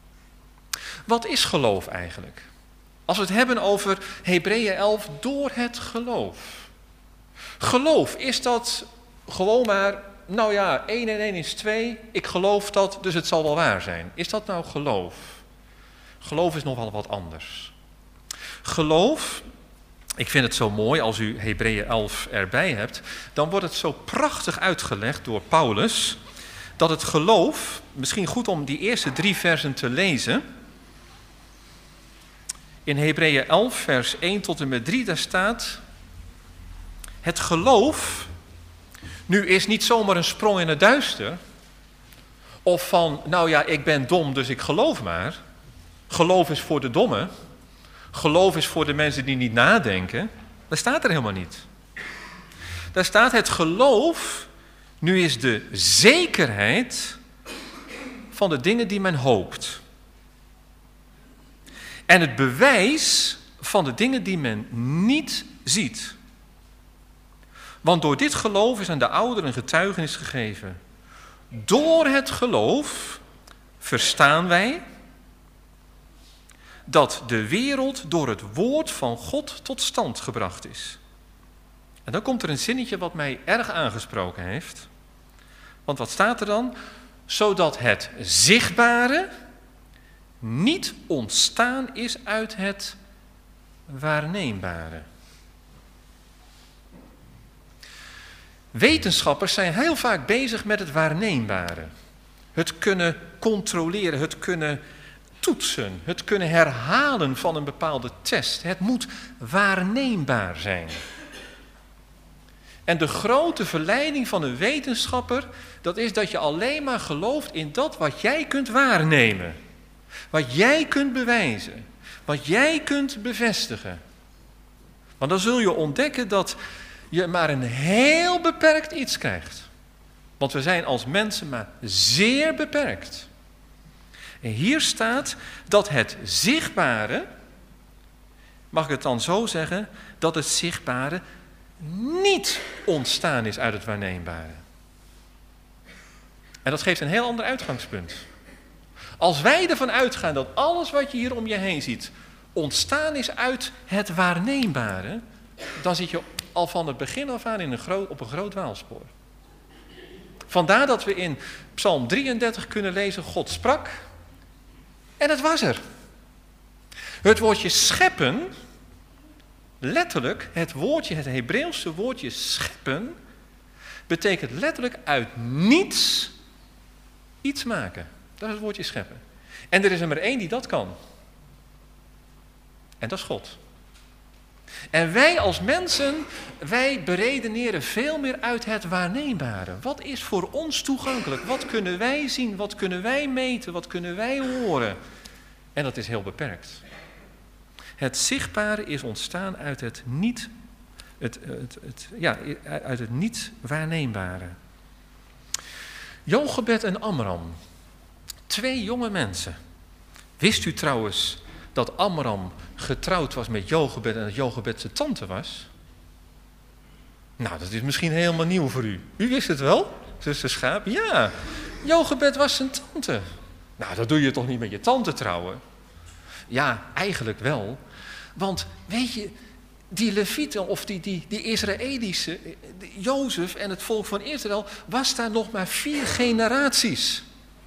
Wat is geloof eigenlijk? Als we het hebben over Hebreeën elf, door het geloof. Geloof, is dat gewoon maar, nou ja, één en één is twee, ik geloof dat, dus het zal wel waar zijn. Is dat nou geloof? Geloof is nog wel wat anders. Geloof, ik vind het zo mooi als u Hebreeën elf erbij hebt, dan wordt het zo prachtig uitgelegd door Paulus, dat het geloof, misschien goed om die eerste drie versen te lezen. In Hebreeën elf, vers één tot en met drie, daar staat: het geloof nu is niet zomaar een sprong in het duister. Of van, nou ja, ik ben dom, dus ik geloof maar. Geloof is voor de dommen. Geloof is voor de mensen die niet nadenken. Dat staat er helemaal niet. Daar staat: het geloof nu is de zekerheid van de dingen die men hoopt. En het bewijs van de dingen die men niet ziet. Want door dit geloof is aan de ouderen een getuigenis gegeven. Door het geloof verstaan wij dat de wereld door het woord van God tot stand gebracht is. En dan komt er een zinnetje wat mij erg aangesproken heeft. Want wat staat er dan? Zodat het zichtbare niet ontstaan is uit het waarneembare. Wetenschappers zijn heel vaak bezig met het waarneembare. Het kunnen controleren, het kunnen toetsen, het kunnen herhalen van een bepaalde test. Het moet waarneembaar zijn. En de grote verleiding van een wetenschapper, dat is dat je alleen maar gelooft in dat wat jij kunt waarnemen. Wat jij kunt bewijzen. Wat jij kunt bevestigen. Want dan zul je ontdekken dat je maar een heel beperkt iets krijgt. Want we zijn als mensen maar zeer beperkt. En hier staat dat het zichtbare, mag ik het dan zo zeggen, dat het zichtbare niet ontstaan is uit het waarneembare. En dat geeft een heel ander uitgangspunt. Als wij ervan uitgaan dat alles wat je hier om je heen ziet ontstaan is uit het waarneembare, dan zit je al van het begin af aan in een groot, op een groot dwaalspoor. Vandaar dat we in Psalm drieëndertig kunnen lezen: God sprak en het was er. Het woordje scheppen, letterlijk, het woordje, het Hebreeuwse woordje scheppen, betekent letterlijk uit niets iets maken. Dat is het woordje scheppen. En er is er maar één die dat kan. En dat is God. En wij als mensen, wij beredeneren veel meer uit het waarneembare. Wat is voor ons toegankelijk? Wat kunnen wij zien? Wat kunnen wij meten? Wat kunnen wij horen? En dat is heel beperkt. Het zichtbare is ontstaan uit het niet, het, het, het, ja, uit het niet waarneembare. Jochebed en Amram, twee jonge mensen. Wist u trouwens dat Amram getrouwd was met Jochebed en dat Jochebed zijn tante was? Nou, dat is misschien helemaal nieuw voor u. U wist het wel, zuster Schaap? Ja, Jochebed was zijn tante. Nou, dat doe je toch niet met je tante trouwen? Ja, eigenlijk wel. Want weet je, die Levieten of die, die, die Israëlische, Jozef en het volk van Israël, was daar nog maar vier generaties.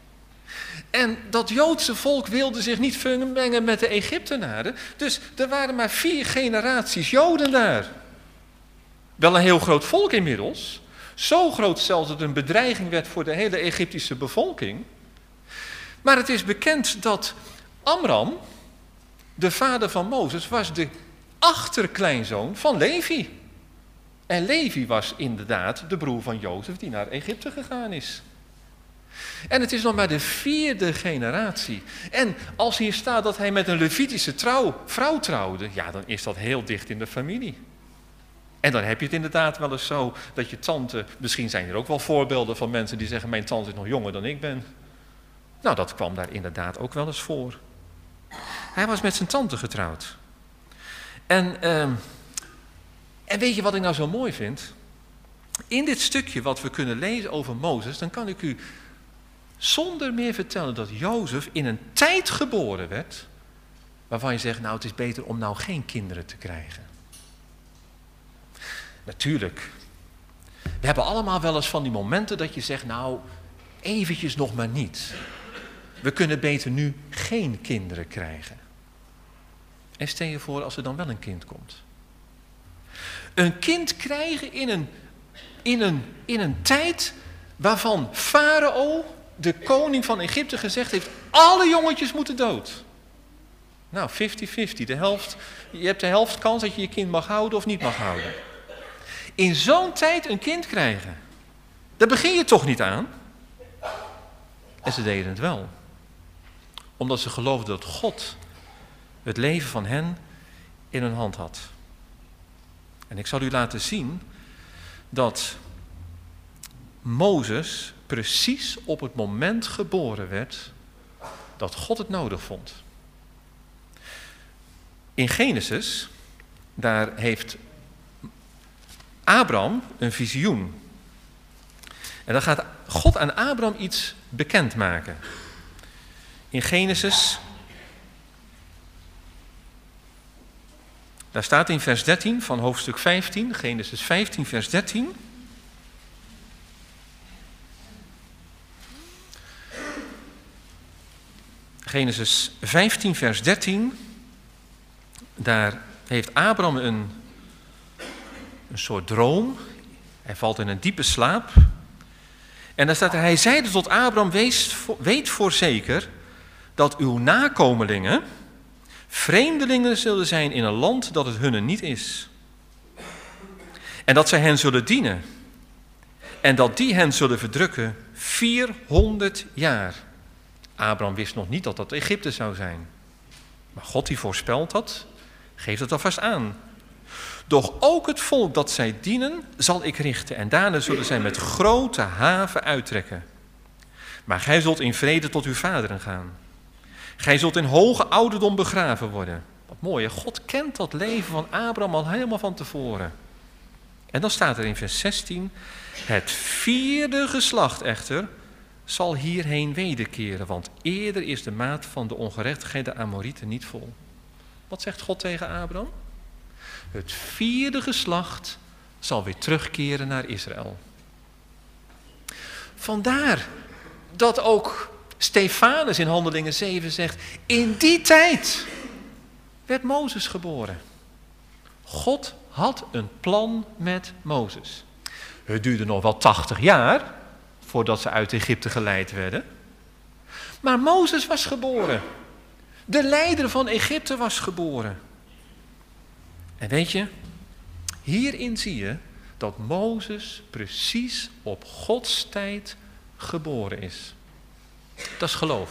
En dat Joodse volk wilde zich niet mengen met de Egyptenaren. Dus er waren maar vier generaties Joden daar. Wel een heel groot volk inmiddels. Zo groot zelfs dat het een bedreiging werd voor de hele Egyptische bevolking. Maar het is bekend dat Amram, de vader van Mozes, was de achterkleinzoon van Levi. En Levi was inderdaad de broer van Jozef die naar Egypte gegaan is. En het is nog maar de vierde generatie. En als hier staat dat hij met een Levitische trouw, vrouw trouwde, ja, dan is dat heel dicht in de familie. En dan heb je het inderdaad wel eens zo dat je tante, misschien zijn er ook wel voorbeelden van mensen die zeggen: mijn tante is nog jonger dan ik ben. Nou, dat kwam daar inderdaad ook wel eens voor. Hij was met zijn tante getrouwd. En, uh, en weet je wat ik nou zo mooi vind? In dit stukje wat we kunnen lezen over Mozes, dan kan ik u zonder meer vertellen dat Jozef in een tijd geboren werd waarvan je zegt: nou, het is beter om nou geen kinderen te krijgen. Natuurlijk. We hebben allemaal wel eens van die momenten dat je zegt: nou, eventjes nog maar niet. We kunnen beter nu geen kinderen krijgen. En stel je voor als er dan wel een kind komt. Een kind krijgen in een, in een, in een tijd waarvan Farao, de koning van Egypte, gezegd heeft, alle jongetjes moeten dood. Nou, vijftig vijftig, de helft, je hebt de helft kans dat je je kind mag houden of niet mag houden. In zo'n tijd een kind krijgen, daar begin je toch niet aan? En ze deden het wel. Omdat ze geloofden dat God het leven van hen in hun hand had. En ik zal u laten zien dat Mozes precies op het moment geboren werd dat God het nodig vond. In Genesis, daar heeft Abraham een visioen. En dan gaat God aan Abraham iets bekendmaken. In Genesis, daar staat in vers dertien van hoofdstuk vijftien, Genesis vijftien vers dertien. Genesis vijftien vers dertien, daar heeft Abraham een, een soort droom. Hij valt in een diepe slaap. En daar staat er, hij zeide tot Abraham, wees, weet voorzeker dat uw nakomelingen vreemdelingen zullen zijn in een land dat het hunne niet is. En dat zij hen zullen dienen. En dat die hen zullen verdrukken vierhonderd jaar. Abraham wist nog niet dat dat Egypte zou zijn. Maar God die voorspelt dat, geeft het alvast aan. Doch ook het volk dat zij dienen, zal ik richten. En daarna zullen zij met grote haven uittrekken. Maar gij zult in vrede tot uw vaderen gaan. Gij zult in hoge ouderdom begraven worden. Wat mooi, hè? God kent dat leven van Abraham al helemaal van tevoren. En dan staat er in vers zestien, het vierde geslacht echter zal hierheen wederkeren, want eerder is de maat van de ongerechtigheid der Amorieten niet vol. Wat zegt God tegen Abraham? Het vierde geslacht zal weer terugkeren naar Israël. Vandaar dat ook Stefanus in Handelingen zeven zegt, in die tijd werd Mozes geboren. God had een plan met Mozes. Het duurde nog wel tachtig jaar voordat ze uit Egypte geleid werden. Maar Mozes was geboren. De leider van Egypte was geboren. En weet je, hierin zie je dat Mozes precies op Gods tijd geboren is. Dat is geloof.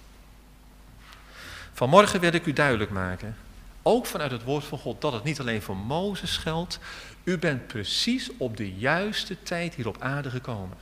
Vanmorgen wil ik u duidelijk maken, ook vanuit het woord van God, dat het niet alleen voor Mozes geldt. U bent precies op de juiste tijd hier op aarde gekomen.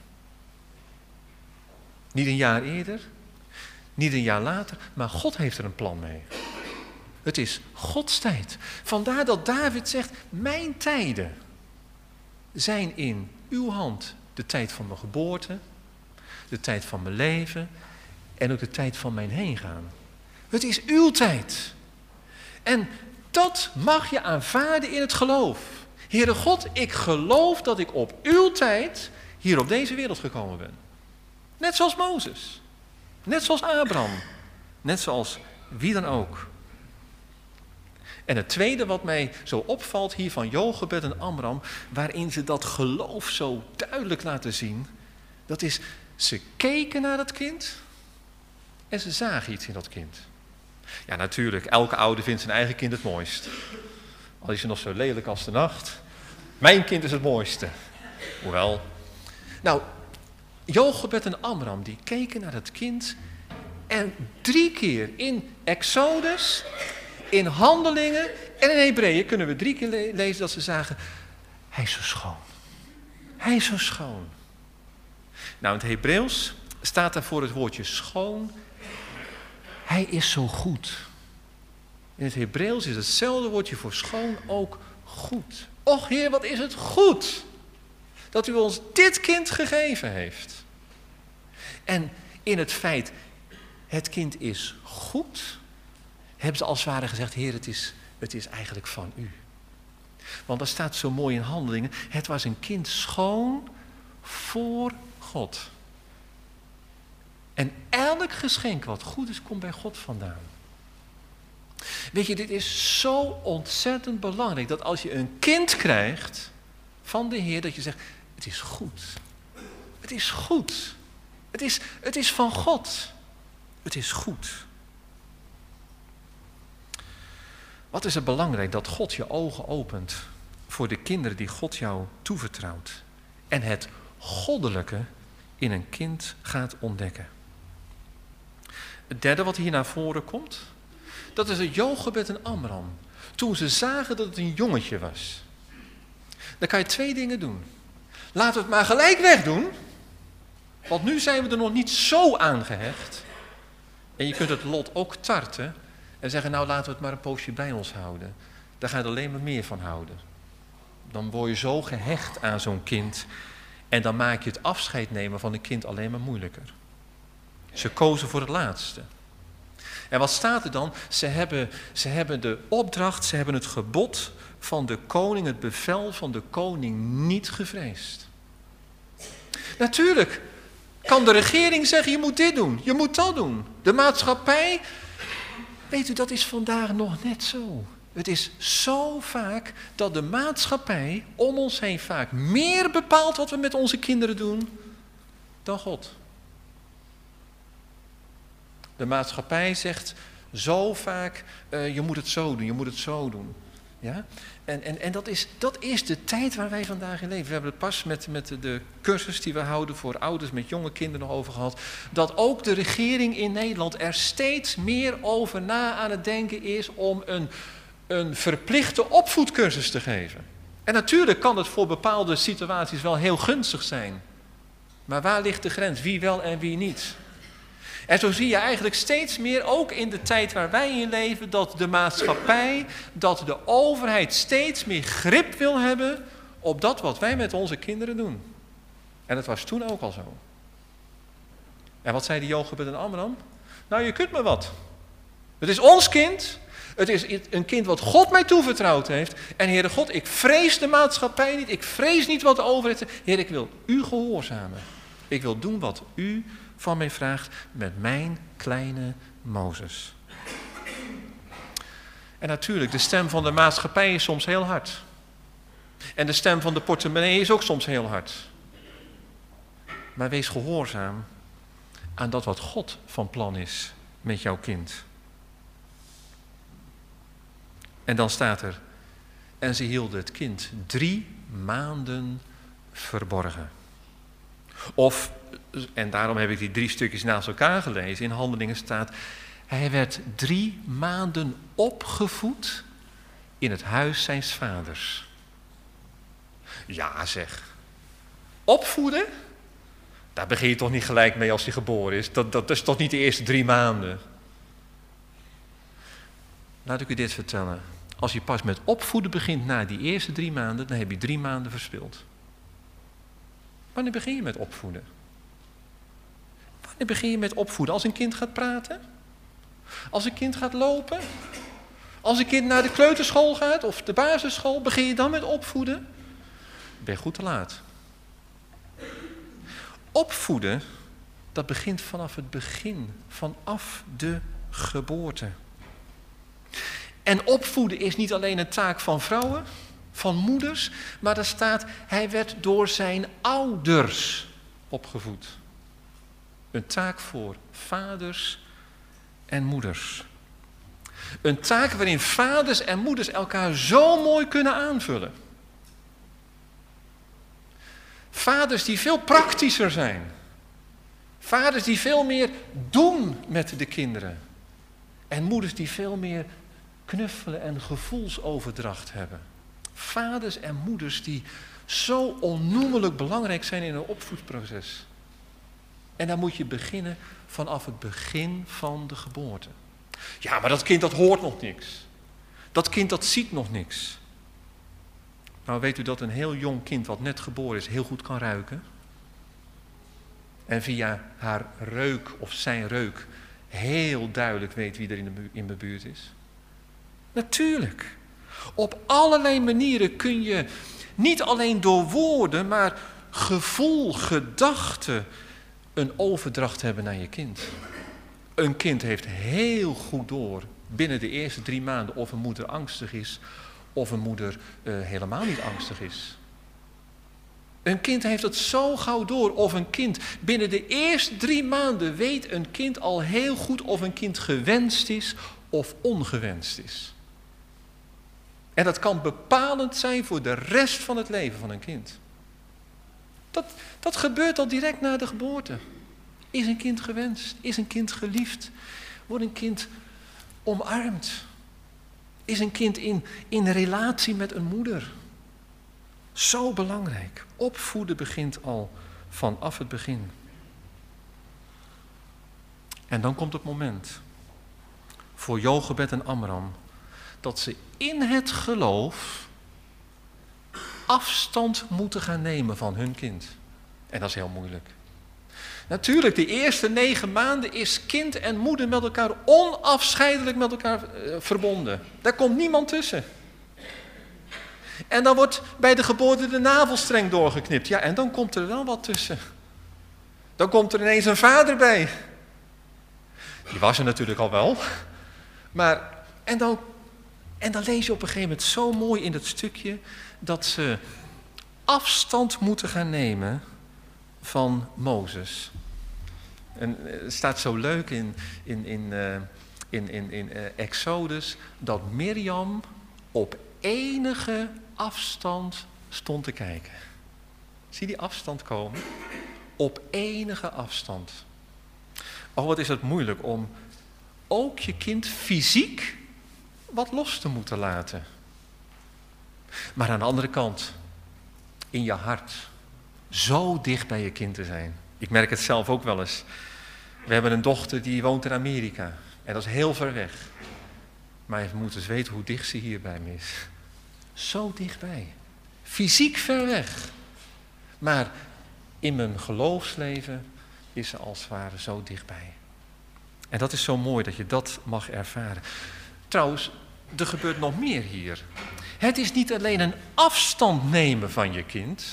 Niet een jaar eerder, niet een jaar later, maar God heeft er een plan mee. Het is Gods tijd. Vandaar dat David zegt, mijn tijden zijn in uw hand. De tijd van mijn geboorte, de tijd van mijn leven en ook de tijd van mijn heengaan. Het is uw tijd. En dat mag je aanvaarden in het geloof. Heere God, ik geloof dat ik op uw tijd hier op deze wereld gekomen ben. Net zoals Mozes. Net zoals Abraham. Net zoals wie dan ook. En het tweede wat mij zo opvalt hier van Jochebed en Amram, waarin ze dat geloof zo duidelijk laten zien, dat is, ze keken naar dat kind en ze zagen iets in dat kind. Ja, natuurlijk, elke ouder vindt zijn eigen kind het mooist. Al is hij nog zo lelijk als de nacht. Mijn kind is het mooiste. Hoewel. Nou, Jochebed en Amram, die keken naar dat kind en drie keer in Exodus, in Handelingen en in Hebreeën kunnen we drie keer le- lezen dat ze zagen, hij is zo schoon. Hij is zo schoon. Nou, in het Hebreeuws staat daar voor het woordje schoon, hij is zo goed. In het Hebreeuws is hetzelfde woordje voor schoon ook goed. Och Heer, wat is het goed dat u ons dit kind gegeven heeft. En in het feit, het kind is goed, hebben ze als het ware gezegd, Heer, het is, het is eigenlijk van u. Want dat staat zo mooi in Handelingen, het was een kind schoon voor God. En elk geschenk wat goed is, komt bij God vandaan. Weet je, dit is zo ontzettend belangrijk, dat als je een kind krijgt van de Heer, dat je zegt, het is goed. Het Het is goed. Het is, het is van God. Het is goed. Wat is het belangrijk dat God je ogen opent voor de kinderen die God jou toevertrouwt. En het goddelijke in een kind gaat ontdekken. Het derde wat hier naar voren komt, dat is het Jochebed en Amram. Toen ze zagen dat het een jongetje was. Dan kan je twee dingen doen. Laten we het maar gelijk wegdoen. Want nu zijn we er nog niet zo aan gehecht. En je kunt het lot ook tarten. En zeggen, nou laten we het maar een poosje bij ons houden. Daar ga je er alleen maar meer van houden. Dan word je zo gehecht aan zo'n kind. En dan maak je het afscheid nemen van een kind alleen maar moeilijker. Ze kozen voor het laatste. En wat staat er dan? Ze hebben, ze hebben de opdracht, ze hebben het gebod van de koning, het bevel van de koning niet gevreesd. Natuurlijk kan de regering zeggen, je moet dit doen, je moet dat doen. De maatschappij, weet u, dat is vandaag nog net zo. Het is zo vaak dat de maatschappij om ons heen vaak meer bepaalt wat we met onze kinderen doen dan God. De maatschappij zegt zo vaak, uh, je moet het zo doen, je moet het zo doen. Ja? En, en, en dat, is, dat is de tijd waar wij vandaag in leven. We hebben het pas met, met de cursus die we houden voor ouders met jonge kinderen nog over gehad. Dat ook de regering in Nederland er steeds meer over na aan het denken is om een, een verplichte opvoedcursus te geven. En natuurlijk kan het voor bepaalde situaties wel heel gunstig zijn. Maar waar ligt de grens? Wie wel en wie niet? En zo zie je eigenlijk steeds meer, ook in de tijd waar wij in leven, dat de maatschappij, dat de overheid steeds meer grip wil hebben op dat wat wij met onze kinderen doen. En dat was toen ook al zo. En wat zei de Jochebed en Amram? Nou, je kunt me wat. Het is ons kind. Het is een kind wat God mij toevertrouwd heeft. En Heere God, ik vrees de maatschappij niet. Ik vrees niet wat de overheid zegt. Heer, ik wil u gehoorzamen. Ik wil doen wat u van mij vraagt met mijn kleine Mozes. En natuurlijk, de stem van de maatschappij is soms heel hard. En de stem van de portemonnee is ook soms heel hard. Maar wees gehoorzaam aan dat wat God van plan is met jouw kind. En dan staat er, en ze hielden het kind drie maanden verborgen. Of, en daarom heb ik die drie stukjes naast elkaar gelezen, in Handelingen staat, hij werd drie maanden opgevoed in het huis zijns vaders. Ja zeg, opvoeden? Daar begin je toch niet gelijk mee als hij geboren is? Dat, dat is toch niet de eerste drie maanden? Laat ik u dit vertellen. Als je pas met opvoeden begint na die eerste drie maanden, dan heb je drie maanden verspild. Wanneer begin je met opvoeden? Wanneer begin je met opvoeden? Als een kind gaat praten? Als een kind gaat lopen? Als een kind naar de kleuterschool gaat of de basisschool, begin je dan met opvoeden? Ben je goed te laat. Opvoeden, dat begint vanaf het begin, vanaf de geboorte. En opvoeden is niet alleen een taak van vrouwen, van moeders, maar er staat, hij werd door zijn ouders opgevoed. Een taak voor vaders en moeders. Een taak waarin vaders en moeders elkaar zo mooi kunnen aanvullen. Vaders die veel praktischer zijn. Vaders die veel meer doen met de kinderen. En moeders die veel meer knuffelen en gevoelsoverdracht hebben. Vaders en moeders die zo onnoemelijk belangrijk zijn in een opvoedproces. En dan moet je beginnen vanaf het begin van de geboorte. Ja, maar dat kind dat hoort nog niks. Dat kind dat ziet nog niks. Nou weet u dat een heel jong kind wat net geboren is heel goed kan ruiken? En via haar reuk of zijn reuk heel duidelijk weet wie er in de, bu- in de buurt is? Natuurlijk. Op allerlei manieren kun je niet alleen door woorden, maar gevoel, gedachten een overdracht hebben naar je kind. Een kind heeft heel goed door binnen de eerste drie maanden of een moeder angstig is of een moeder uh, helemaal niet angstig is. Een kind heeft het zo gauw door. Of een kind, binnen de eerste drie maanden weet een kind al heel goed of een kind gewenst is of ongewenst is. En dat kan bepalend zijn voor de rest van het leven van een kind. Dat, dat gebeurt al direct na de geboorte. Is een kind gewenst? Is een kind geliefd? Wordt een kind omarmd? Is een kind in, in relatie met een moeder? Zo belangrijk. Opvoeden begint al vanaf het begin. En dan komt het moment voor Jochebed en Amram dat ze in het geloof afstand moeten gaan nemen van hun kind. En dat is heel moeilijk. Natuurlijk, de eerste negen maanden is kind en moeder met elkaar onafscheidelijk met elkaar uh, verbonden. Daar komt niemand tussen. En dan wordt bij de geboorte de navelstreng doorgeknipt. Ja, en dan komt er wel wat tussen. Dan komt er ineens een vader bij. Die was er natuurlijk al wel. Maar, en dan, en dan lees je op een gegeven moment zo mooi in dat stukje dat ze afstand moeten gaan nemen van Mozes. En het staat zo leuk in, in, in, uh, in, in, in uh, Exodus dat Mirjam op enige afstand stond te kijken. Zie die afstand komen? Op enige afstand. Oh, wat is het moeilijk om ook je kind fysiek wat los te moeten laten. Maar aan de andere kant, in je hart, zo dicht bij je kind te zijn. Ik merk het zelf ook wel eens. We hebben een dochter die woont in Amerika. En dat is heel ver weg. Maar je moet eens weten hoe dicht ze hier bij me is. Zo dichtbij. Fysiek ver weg. Maar in mijn geloofsleven is ze als het ware zo dichtbij. En dat is zo mooi dat je dat mag ervaren. Trouwens, er gebeurt nog meer hier. Het is niet alleen een afstand nemen van je kind,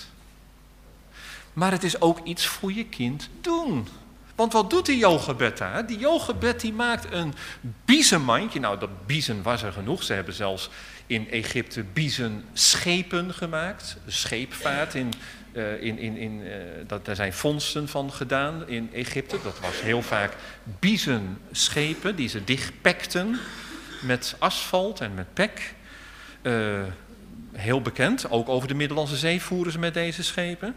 maar het is ook iets voor je kind doen. Want wat doet die Jochebed daar? Die Jochebed die maakt een biezenmandje. Nou, dat biezen was er genoeg. Ze hebben zelfs in Egypte biezenschepen gemaakt. Scheepvaart, in, uh, in, in, in, uh, dat, daar zijn vondsten van gedaan in Egypte. Dat was heel vaak biezenschepen die ze dichtpekten met asfalt en met pek. Uh, heel bekend, ook over de Middellandse Zee voeren ze met deze schepen.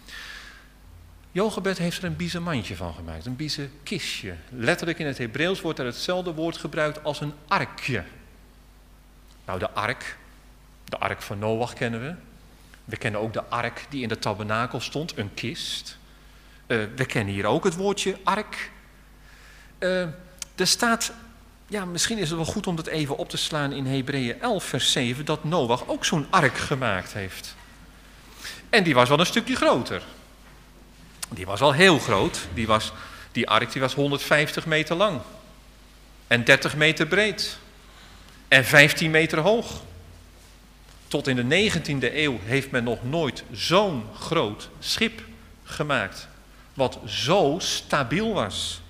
Jochebed heeft er een biezenmandje van gemaakt, een biezenkistje. Letterlijk in het Hebreeuws wordt er hetzelfde woord gebruikt als een arkje. Nou, de ark, de ark van Noach kennen we. We kennen ook de ark die in de tabernakel stond, een kist. Uh, we kennen hier ook het woordje ark. Uh, er staat, ja, misschien is het wel goed om dat even op te slaan in Hebreeën elf vers zeven, dat Noach ook zo'n ark gemaakt heeft. En die was wel een stukje groter. Die was al heel groot. Die, was, die ark die was honderdvijftig meter lang. En dertig meter breed. En vijftien meter hoog. Tot in de negentiende eeuw heeft men nog nooit zo'n groot schip gemaakt. Wat zo stabiel was.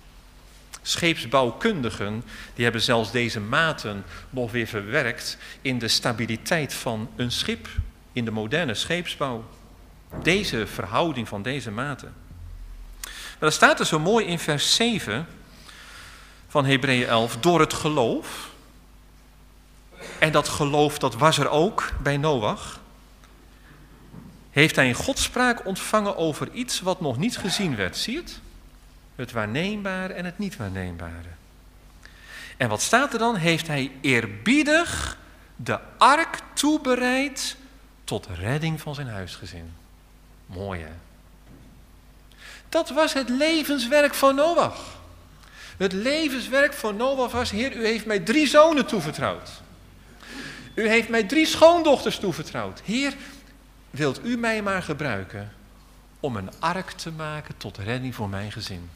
Scheepsbouwkundigen die hebben zelfs deze maten nog weer verwerkt in de stabiliteit van een schip. In de moderne scheepsbouw. Deze verhouding van deze maten. Maar dat staat er zo mooi in vers zeven van Hebreeën elf. Door het geloof. En dat geloof dat was er ook bij Noach. Heeft hij een godspraak ontvangen over iets wat nog niet gezien werd. Zie je het? Het waarneembare en het niet waarneembare. En wat staat er dan? Heeft hij eerbiedig de ark toebereid tot redding van zijn huisgezin. Mooi, hè? Dat was het levenswerk van Noach. Het levenswerk van Noach was: Heer, u heeft mij drie zonen toevertrouwd. U heeft mij drie schoondochters toevertrouwd. Heer, wilt u mij maar gebruiken om een ark te maken tot redding voor mijn gezin.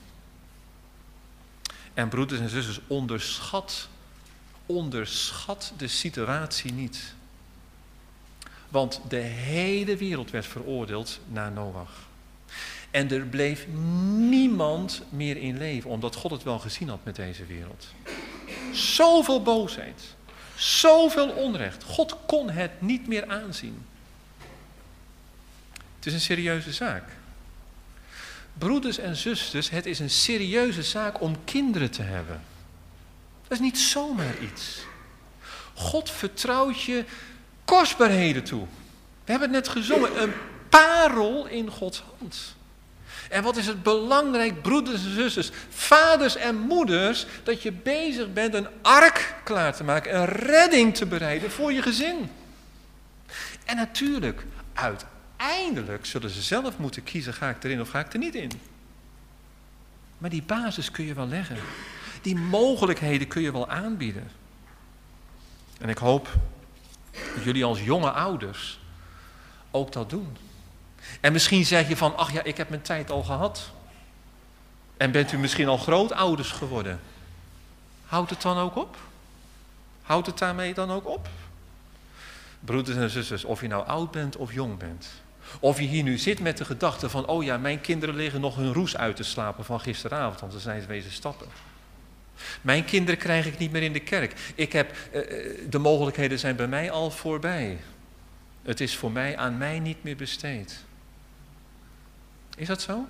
En broeders en zusters, onderschat, onderschat de situatie niet. Want de hele wereld werd veroordeeld na Noach. En er bleef niemand meer in leven, omdat God het wel gezien had met deze wereld. Zoveel boosheid, zoveel onrecht. God kon het niet meer aanzien. Het is een serieuze zaak. Broeders en zusters, het is een serieuze zaak om kinderen te hebben. Dat is niet zomaar iets. God vertrouwt je kostbaarheden toe. We hebben het net gezongen, een parel in Gods hand. En wat is het belangrijk, broeders en zusters, vaders en moeders, dat je bezig bent een ark klaar te maken, een redding te bereiden voor je gezin. En natuurlijk, uiteindelijk zullen ze zelf moeten kiezen, ga ik erin of ga ik er niet in. Maar die basis kun je wel leggen. Die mogelijkheden kun je wel aanbieden. En ik hoop dat jullie als jonge ouders ook dat doen. En misschien zeg je van, ach ja, ik heb mijn tijd al gehad. En bent u misschien al grootouders geworden. Houdt het dan ook op? Houdt het daarmee dan ook op? Broeders en zusters, of je nou oud bent of jong bent. Of je hier nu zit met de gedachte van, oh ja, mijn kinderen liggen nog hun roes uit te slapen van gisteravond, want dan zijn ze wezen stappen. Mijn kinderen krijg ik niet meer in de kerk. Ik heb, uh, de mogelijkheden zijn bij mij al voorbij. Het is voor mij aan mij niet meer besteed. Is dat zo?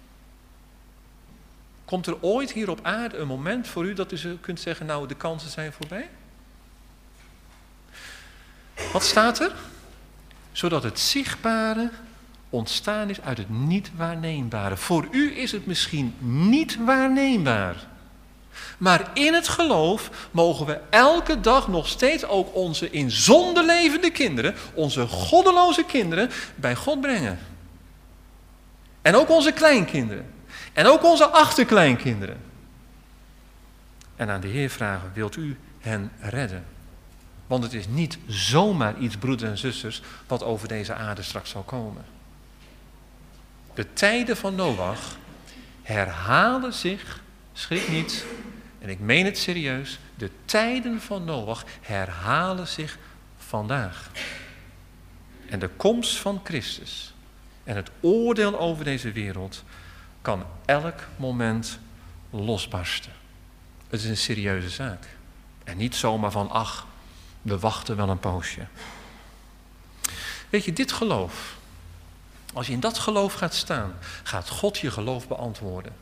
Komt er ooit hier op aarde een moment voor u dat u kunt zeggen, nou, de kansen zijn voorbij? Wat staat er? Zodat het zichtbare ontstaan is uit het niet waarneembare. Voor u is het misschien niet waarneembaar. Maar in het geloof mogen we elke dag nog steeds ook onze in zonde levende kinderen, onze goddeloze kinderen, bij God brengen. En ook onze kleinkinderen. En ook onze achterkleinkinderen. En aan de Heer vragen, wilt u hen redden? Want het is niet zomaar iets, broeders en zusters, wat over deze aarde straks zal komen. De tijden van Noach herhalen zich, schrik niet, en ik meen het serieus, de tijden van Noach herhalen zich vandaag. En de komst van Christus en het oordeel over deze wereld kan elk moment losbarsten. Het is een serieuze zaak. En niet zomaar van, ach, we wachten wel een poosje. Weet je, dit geloof, als je in dat geloof gaat staan, gaat God je geloof beantwoorden.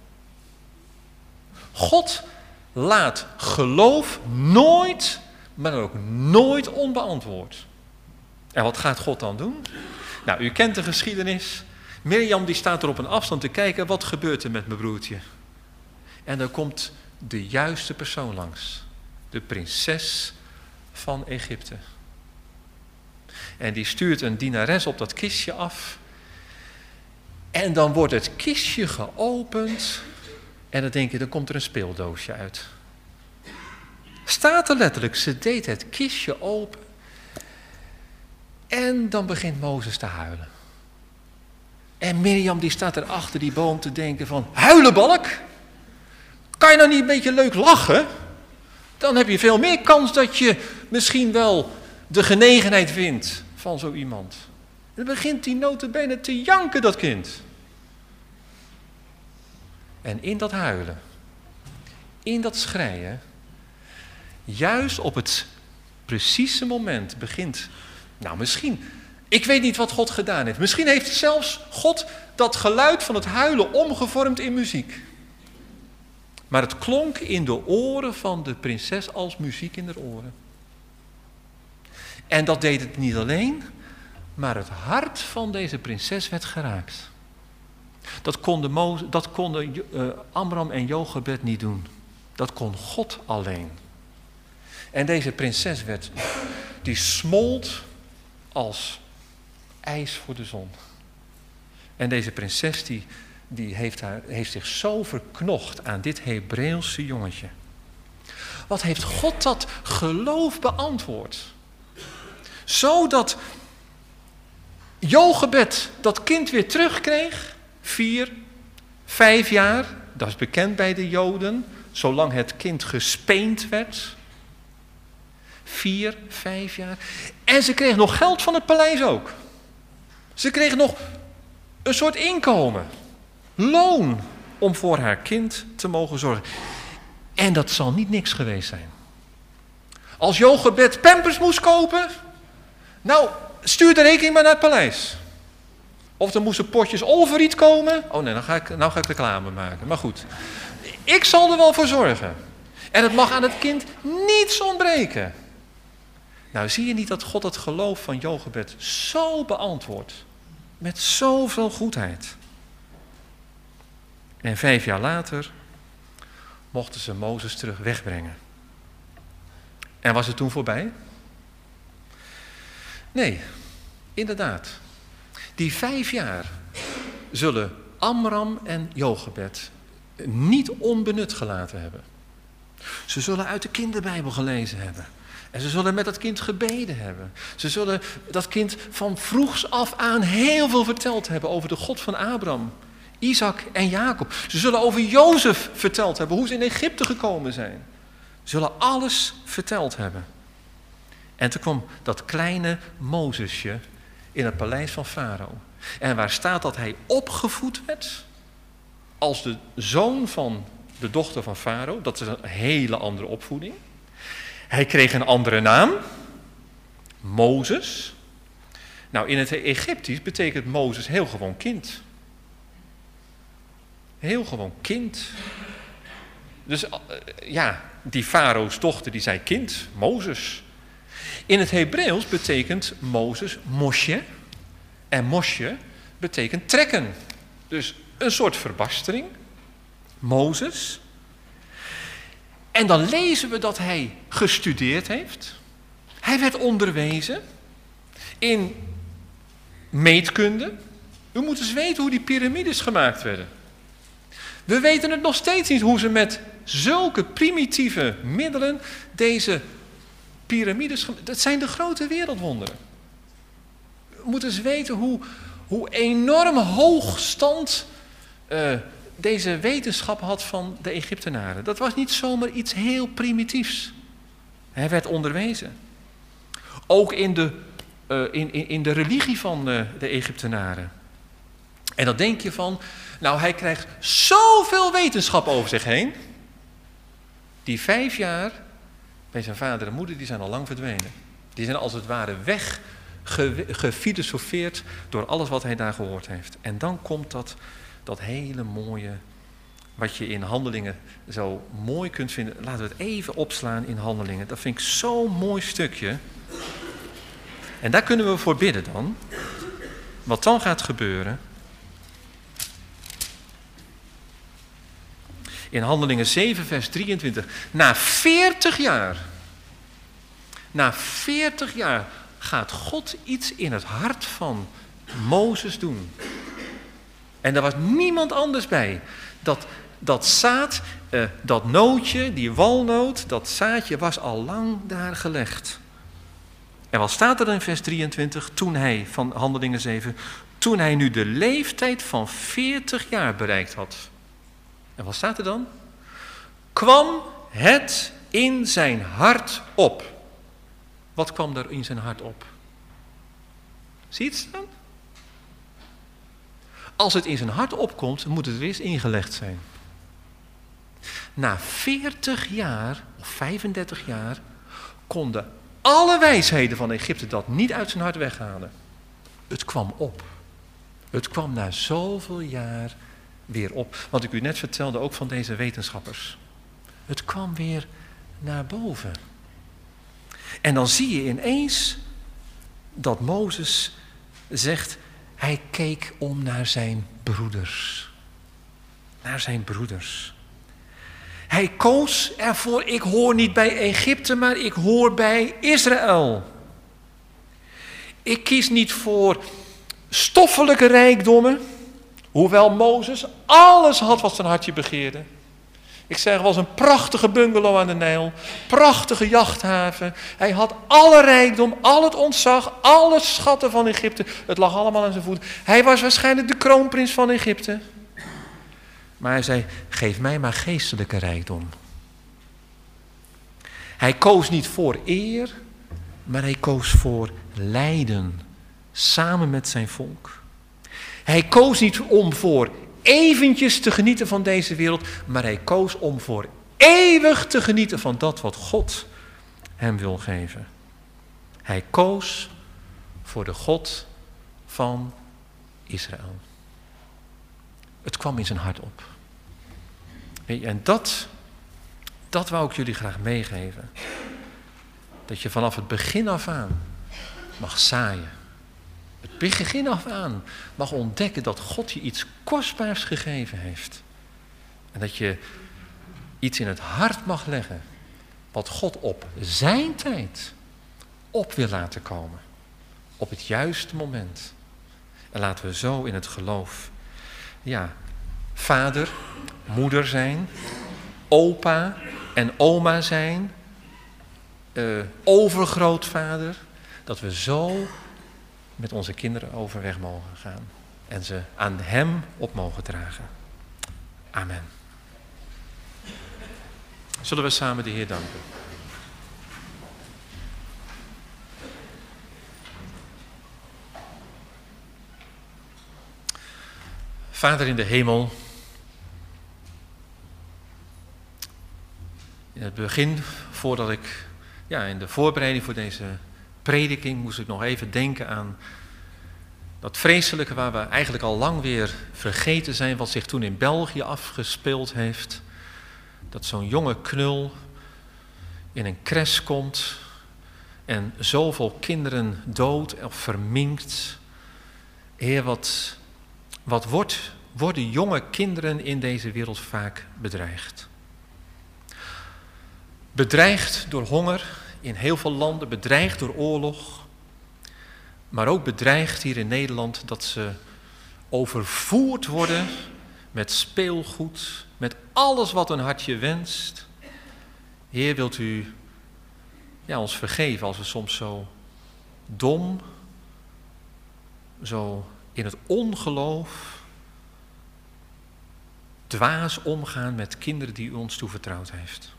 God laat geloof nooit, maar ook nooit onbeantwoord. En wat gaat God dan doen? Nou, u kent de geschiedenis. Mirjam die staat er op een afstand te kijken, wat gebeurt er met mijn broertje? En dan komt de juiste persoon langs. De prinses van Egypte. En die stuurt een dienares op dat kistje af. En dan wordt het kistje geopend. En dan denk je, dan komt er een speeldoosje uit. Staat er letterlijk, ze deed het kistje open. En dan begint Mozes te huilen. En Mirjam die staat er achter die boom te denken van, huilen balk? Kan je nou niet een beetje leuk lachen? Dan heb je veel meer kans dat je misschien wel de genegenheid vindt van zo iemand. En dan begint die nota bene te janken, dat kind. En in dat huilen, in dat schreien, juist op het precieze moment begint, nou misschien, ik weet niet wat God gedaan heeft. Misschien heeft zelfs God dat geluid van het huilen omgevormd in muziek. Maar het klonk in de oren van de prinses als muziek in de oren. En dat deed het niet alleen, maar het hart van deze prinses werd geraakt. Dat konden, Mo- dat konden uh, Amram en Jochebed niet doen. Dat kon God alleen. En deze prinses werd, die smolt als ijs voor de zon. En deze prinses die, die heeft, haar, heeft zich zo verknocht aan dit Hebreeuwse jongetje. Wat heeft God dat geloof beantwoord? Zodat Jochebed dat kind weer terugkreeg. Vier, vijf jaar. Dat is bekend bij de Joden. Zolang het kind gespeend werd. Vier, vijf jaar. En ze kreeg nog geld van het paleis ook. Ze kreeg nog een soort inkomen. Loon. Om voor haar kind te mogen zorgen. En dat zal niet niks geweest zijn. Als Jochebed pampers moest kopen. Nou, stuur de rekening maar naar het paleis. Of er moesten potjes overriet komen. Oh nee, dan ga ik, nou ga ik reclame maken. Maar goed, ik zal er wel voor zorgen. En het mag aan het kind niets ontbreken. Nou, zie je niet dat God het geloof van Jochebed zo beantwoordt? Met zoveel goedheid. En vijf jaar later mochten ze Mozes terug wegbrengen. En was het toen voorbij? Nee, inderdaad. Die vijf jaar zullen Amram en Jochebed niet onbenut gelaten hebben. Ze zullen uit de kinderbijbel gelezen hebben. En ze zullen met dat kind gebeden hebben. Ze zullen dat kind van vroegs af aan heel veel verteld hebben over de God van Abraham, Isaac en Jacob. Ze zullen over Jozef verteld hebben, hoe ze in Egypte gekomen zijn. Ze zullen alles verteld hebben. En toen kwam dat kleine Mozesje in het paleis van Farao. En waar staat dat hij opgevoed werd als de zoon van de dochter van Farao. Dat is een hele andere opvoeding. Hij kreeg een andere naam. Mozes. Nou, in het Egyptisch betekent Mozes heel gewoon kind. Heel gewoon kind. Dus ja, die Farao's dochter die zei kind, Mozes. In het Hebreeuws betekent Mozes Moshe. En Moshe betekent trekken. Dus een soort verbastering. Mozes. En dan lezen we dat hij gestudeerd heeft. Hij werd onderwezen in meetkunde. We moeten eens weten hoe die piramides gemaakt werden. We weten het nog steeds niet hoe ze met zulke primitieve middelen deze piramides... Dat zijn de grote wereldwonderen. We moeten eens weten hoe, hoe enorm hoog stand uh, deze wetenschap had van de Egyptenaren. Dat was niet zomaar iets heel primitiefs. Hij werd onderwezen. Ook in de, uh, in, in, in de religie van uh, de Egyptenaren. En dan denk je van, nou hij krijgt zoveel wetenschap over zich heen. Die vijf jaar bij zijn vader en moeder, die zijn al lang verdwenen. Die zijn als het ware weggefilosofeerd door alles wat hij daar gehoord heeft. En dan komt dat, dat hele mooie, wat je in Handelingen zo mooi kunt vinden. Laten we het even opslaan in Handelingen. Dat vind ik zo'n mooi stukje. En daar kunnen we voor bidden dan. Wat dan gaat gebeuren. In Handelingen zeven vers drieëntwintig. Na veertig jaar. Na veertig jaar gaat God iets in het hart van Mozes doen. En er was niemand anders bij. Dat, dat zaad, uh, dat nootje, die walnoot, dat zaadje was al lang daar gelegd. En wat staat er in vers drieëntwintig? Toen hij, van Handelingen zeven, toen hij nu de leeftijd van veertig jaar bereikt had. En wat staat er dan? Kwam het in zijn hart op. Wat kwam er in zijn hart op? Zie je het staan? Als het in zijn hart opkomt, moet het er eerst ingelegd zijn. Na veertig jaar, of vijfendertig jaar, konden alle wijsheden van Egypte dat niet uit zijn hart weghalen. Het kwam op. Het kwam na zoveel jaar weer op. Wat ik u net vertelde, ook van deze wetenschappers. Het kwam weer naar boven. En dan zie je ineens dat Mozes zegt, hij keek om naar zijn broeders. Naar zijn broeders. Hij koos ervoor, ik hoor niet bij Egypte, maar ik hoor bij Israël. Ik kies niet voor stoffelijke rijkdommen, hoewel Mozes alles had wat zijn hartje begeerde. Ik zeg, was een prachtige bungalow aan de Nijl, prachtige jachthaven. Hij had alle rijkdom, al het ontzag, alle schatten van Egypte. Het lag allemaal aan zijn voeten. Hij was waarschijnlijk de kroonprins van Egypte. Maar hij zei, geef mij maar geestelijke rijkdom. Hij koos niet voor eer, maar hij koos voor lijden, samen met zijn volk. Hij koos niet om voor eventjes te genieten van deze wereld, maar hij koos om voor eeuwig te genieten van dat wat God hem wil geven. Hij koos voor de God van Israël. Het kwam in zijn hart op. En dat, dat wou ik jullie graag meegeven. Dat je vanaf het begin af aan mag zaaien. Het begin af aan mag ontdekken dat God je iets kostbaars gegeven heeft. En dat je iets in het hart mag leggen wat God op zijn tijd op wil laten komen. Op het juiste moment. En laten we zo in het geloof, ja, vader, moeder zijn, opa en oma zijn, uh, overgrootvader, dat we zo met onze kinderen overweg mogen gaan en ze aan hem op mogen dragen. Amen. Zullen we samen de Heer danken? Vader in de hemel, in het begin, voordat ik, ja, in de voorbereiding voor deze prediking, moest ik nog even denken aan dat vreselijke waar we eigenlijk al lang weer vergeten zijn, wat zich toen in België afgespeeld heeft. Dat zo'n jonge knul in een crash komt en zoveel kinderen dood of verminkt. Heer, wat... Wat wordt, worden jonge kinderen in deze wereld vaak bedreigd? Bedreigd door honger in heel veel landen, bedreigd door oorlog. Maar ook bedreigd hier in Nederland dat ze overvoerd worden met speelgoed, met alles wat een hartje wenst. Heer, wilt u ja, ons vergeven als we soms zo dom, zo in het ongeloof dwaas omgaan met kinderen die u ons toevertrouwd heeft.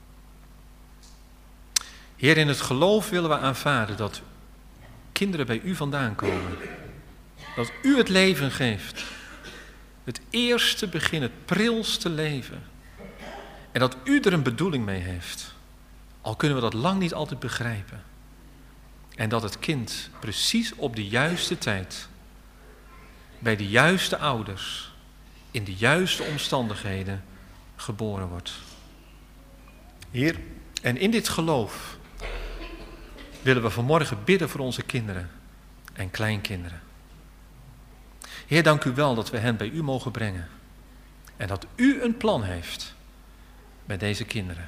Heer, in het geloof willen we aanvaarden dat kinderen bij u vandaan komen. Dat u het leven geeft. Het eerste begin, het prilste leven. En dat u er een bedoeling mee heeft. Al kunnen we dat lang niet altijd begrijpen. En dat het kind precies op de juiste tijd, bij de juiste ouders, in de juiste omstandigheden geboren wordt. Heer, en in dit geloof willen we vanmorgen bidden voor onze kinderen en kleinkinderen. Heer, dank u wel dat we hen bij u mogen brengen. En dat u een plan heeft met deze kinderen.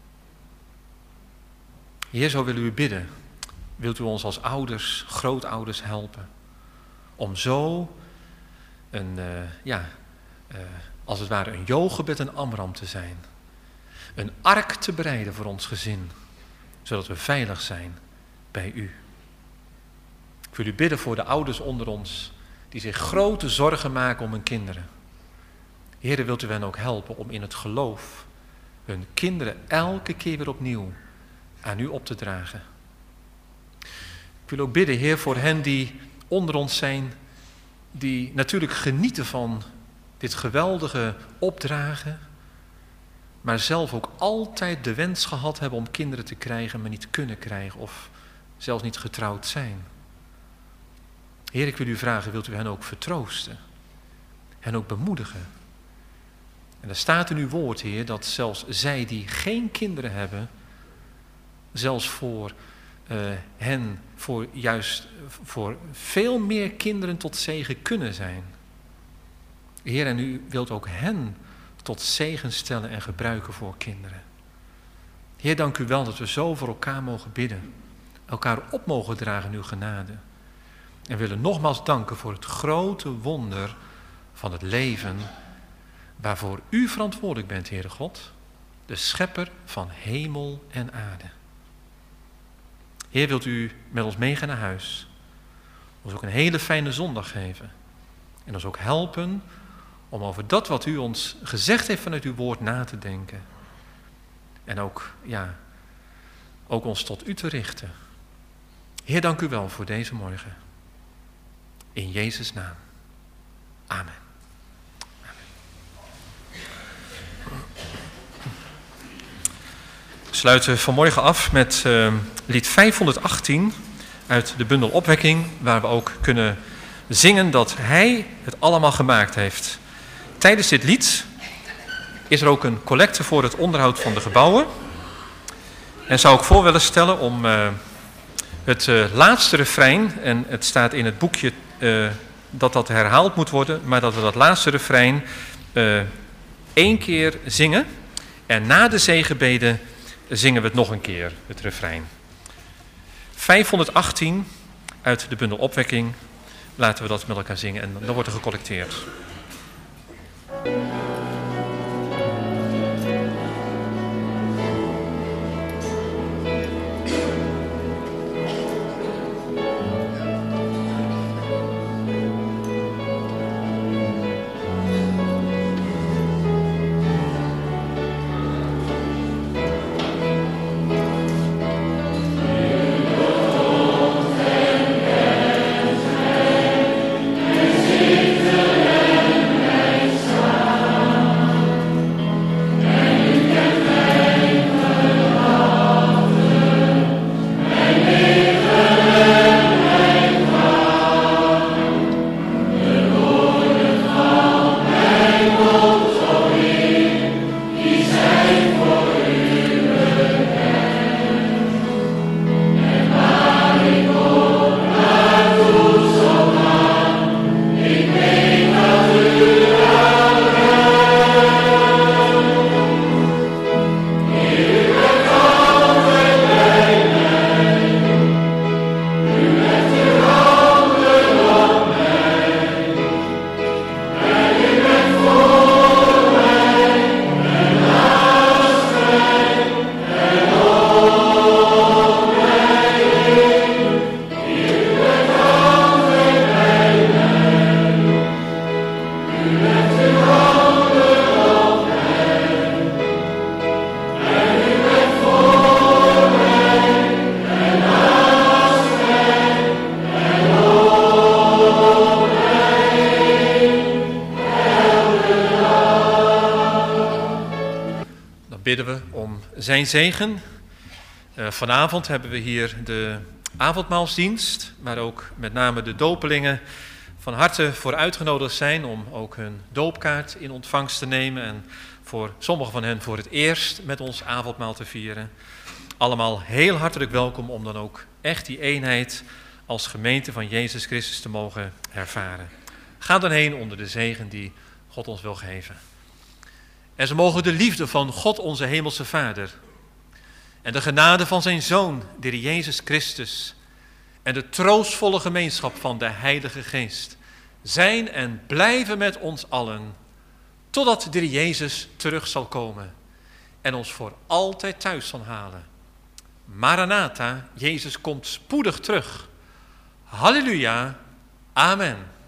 Heer, zo willen we u bidden. Wilt u ons als ouders, grootouders helpen om zo een, uh, ja, uh, als het ware een Jochebed en Amram te zijn. Een ark te bereiden voor ons gezin, zodat we veilig zijn bij u. Ik wil u bidden voor de ouders onder ons die zich grote zorgen maken om hun kinderen. Heere, wilt u hen ook helpen om in het geloof hun kinderen elke keer weer opnieuw aan u op te dragen. Ik wil ook bidden, Heer, voor hen die onder ons zijn, die natuurlijk genieten van dit geweldige opdragen, maar zelf ook altijd de wens gehad hebben om kinderen te krijgen, maar niet kunnen krijgen of zelfs niet getrouwd zijn. Heer, ik wil u vragen, wilt u hen ook vertroosten, hen ook bemoedigen? En er staat in uw woord, Heer, dat zelfs zij die geen kinderen hebben, zelfs voor uh, hen, voor juist voor veel meer kinderen tot zegen kunnen zijn. Heer, en u wilt ook hen tot zegen stellen en gebruiken voor kinderen. Heer, dank u wel dat we zo voor elkaar mogen bidden, elkaar op mogen dragen in uw genade. En willen nogmaals danken voor het grote wonder van het leven waarvoor u verantwoordelijk bent, Heere God, de schepper van hemel en aarde. Heer, wilt u met ons meegaan naar huis, ons ook een hele fijne zondag geven en ons ook helpen om over dat wat u ons gezegd heeft vanuit uw woord na te denken. En ook, ja, ook ons tot u te richten. Heer, dank u wel voor deze morgen. In Jezus' naam. Amen. We sluiten vanmorgen af met uh, lied vijfhonderdachttien uit de bundel Opwekking, waar we ook kunnen zingen dat hij het allemaal gemaakt heeft. Tijdens dit lied is er ook een collecte voor het onderhoud van de gebouwen. En zou ik voor willen stellen om uh, het uh, laatste refrein, en het staat in het boekje uh, dat dat herhaald moet worden, maar dat we dat laatste refrein uh, één keer zingen. En na de zegenbeden zingen we het nog een keer, het refrein. vijfhonderdachttien uit de bundel Opwekking. Laten we dat met elkaar zingen en dan wordt er gecollecteerd. Bidden we om zijn zegen. Uh, vanavond hebben we hier de avondmaalsdienst, waar ook met name de dopelingen van harte voor uitgenodigd zijn om ook hun doopkaart in ontvangst te nemen en voor sommigen van hen voor het eerst met ons avondmaal te vieren. Allemaal heel hartelijk welkom om dan ook echt die eenheid als gemeente van Jezus Christus te mogen ervaren. Ga dan heen onder de zegen die God ons wil geven. En ze mogen de liefde van God onze hemelse Vader en de genade van zijn Zoon, de Heer Jezus Christus, en de troostvolle gemeenschap van de Heilige Geest zijn en blijven met ons allen, totdat de Heer Jezus terug zal komen en ons voor altijd thuis zal halen. Maranatha, Jezus komt spoedig terug. Halleluja, amen.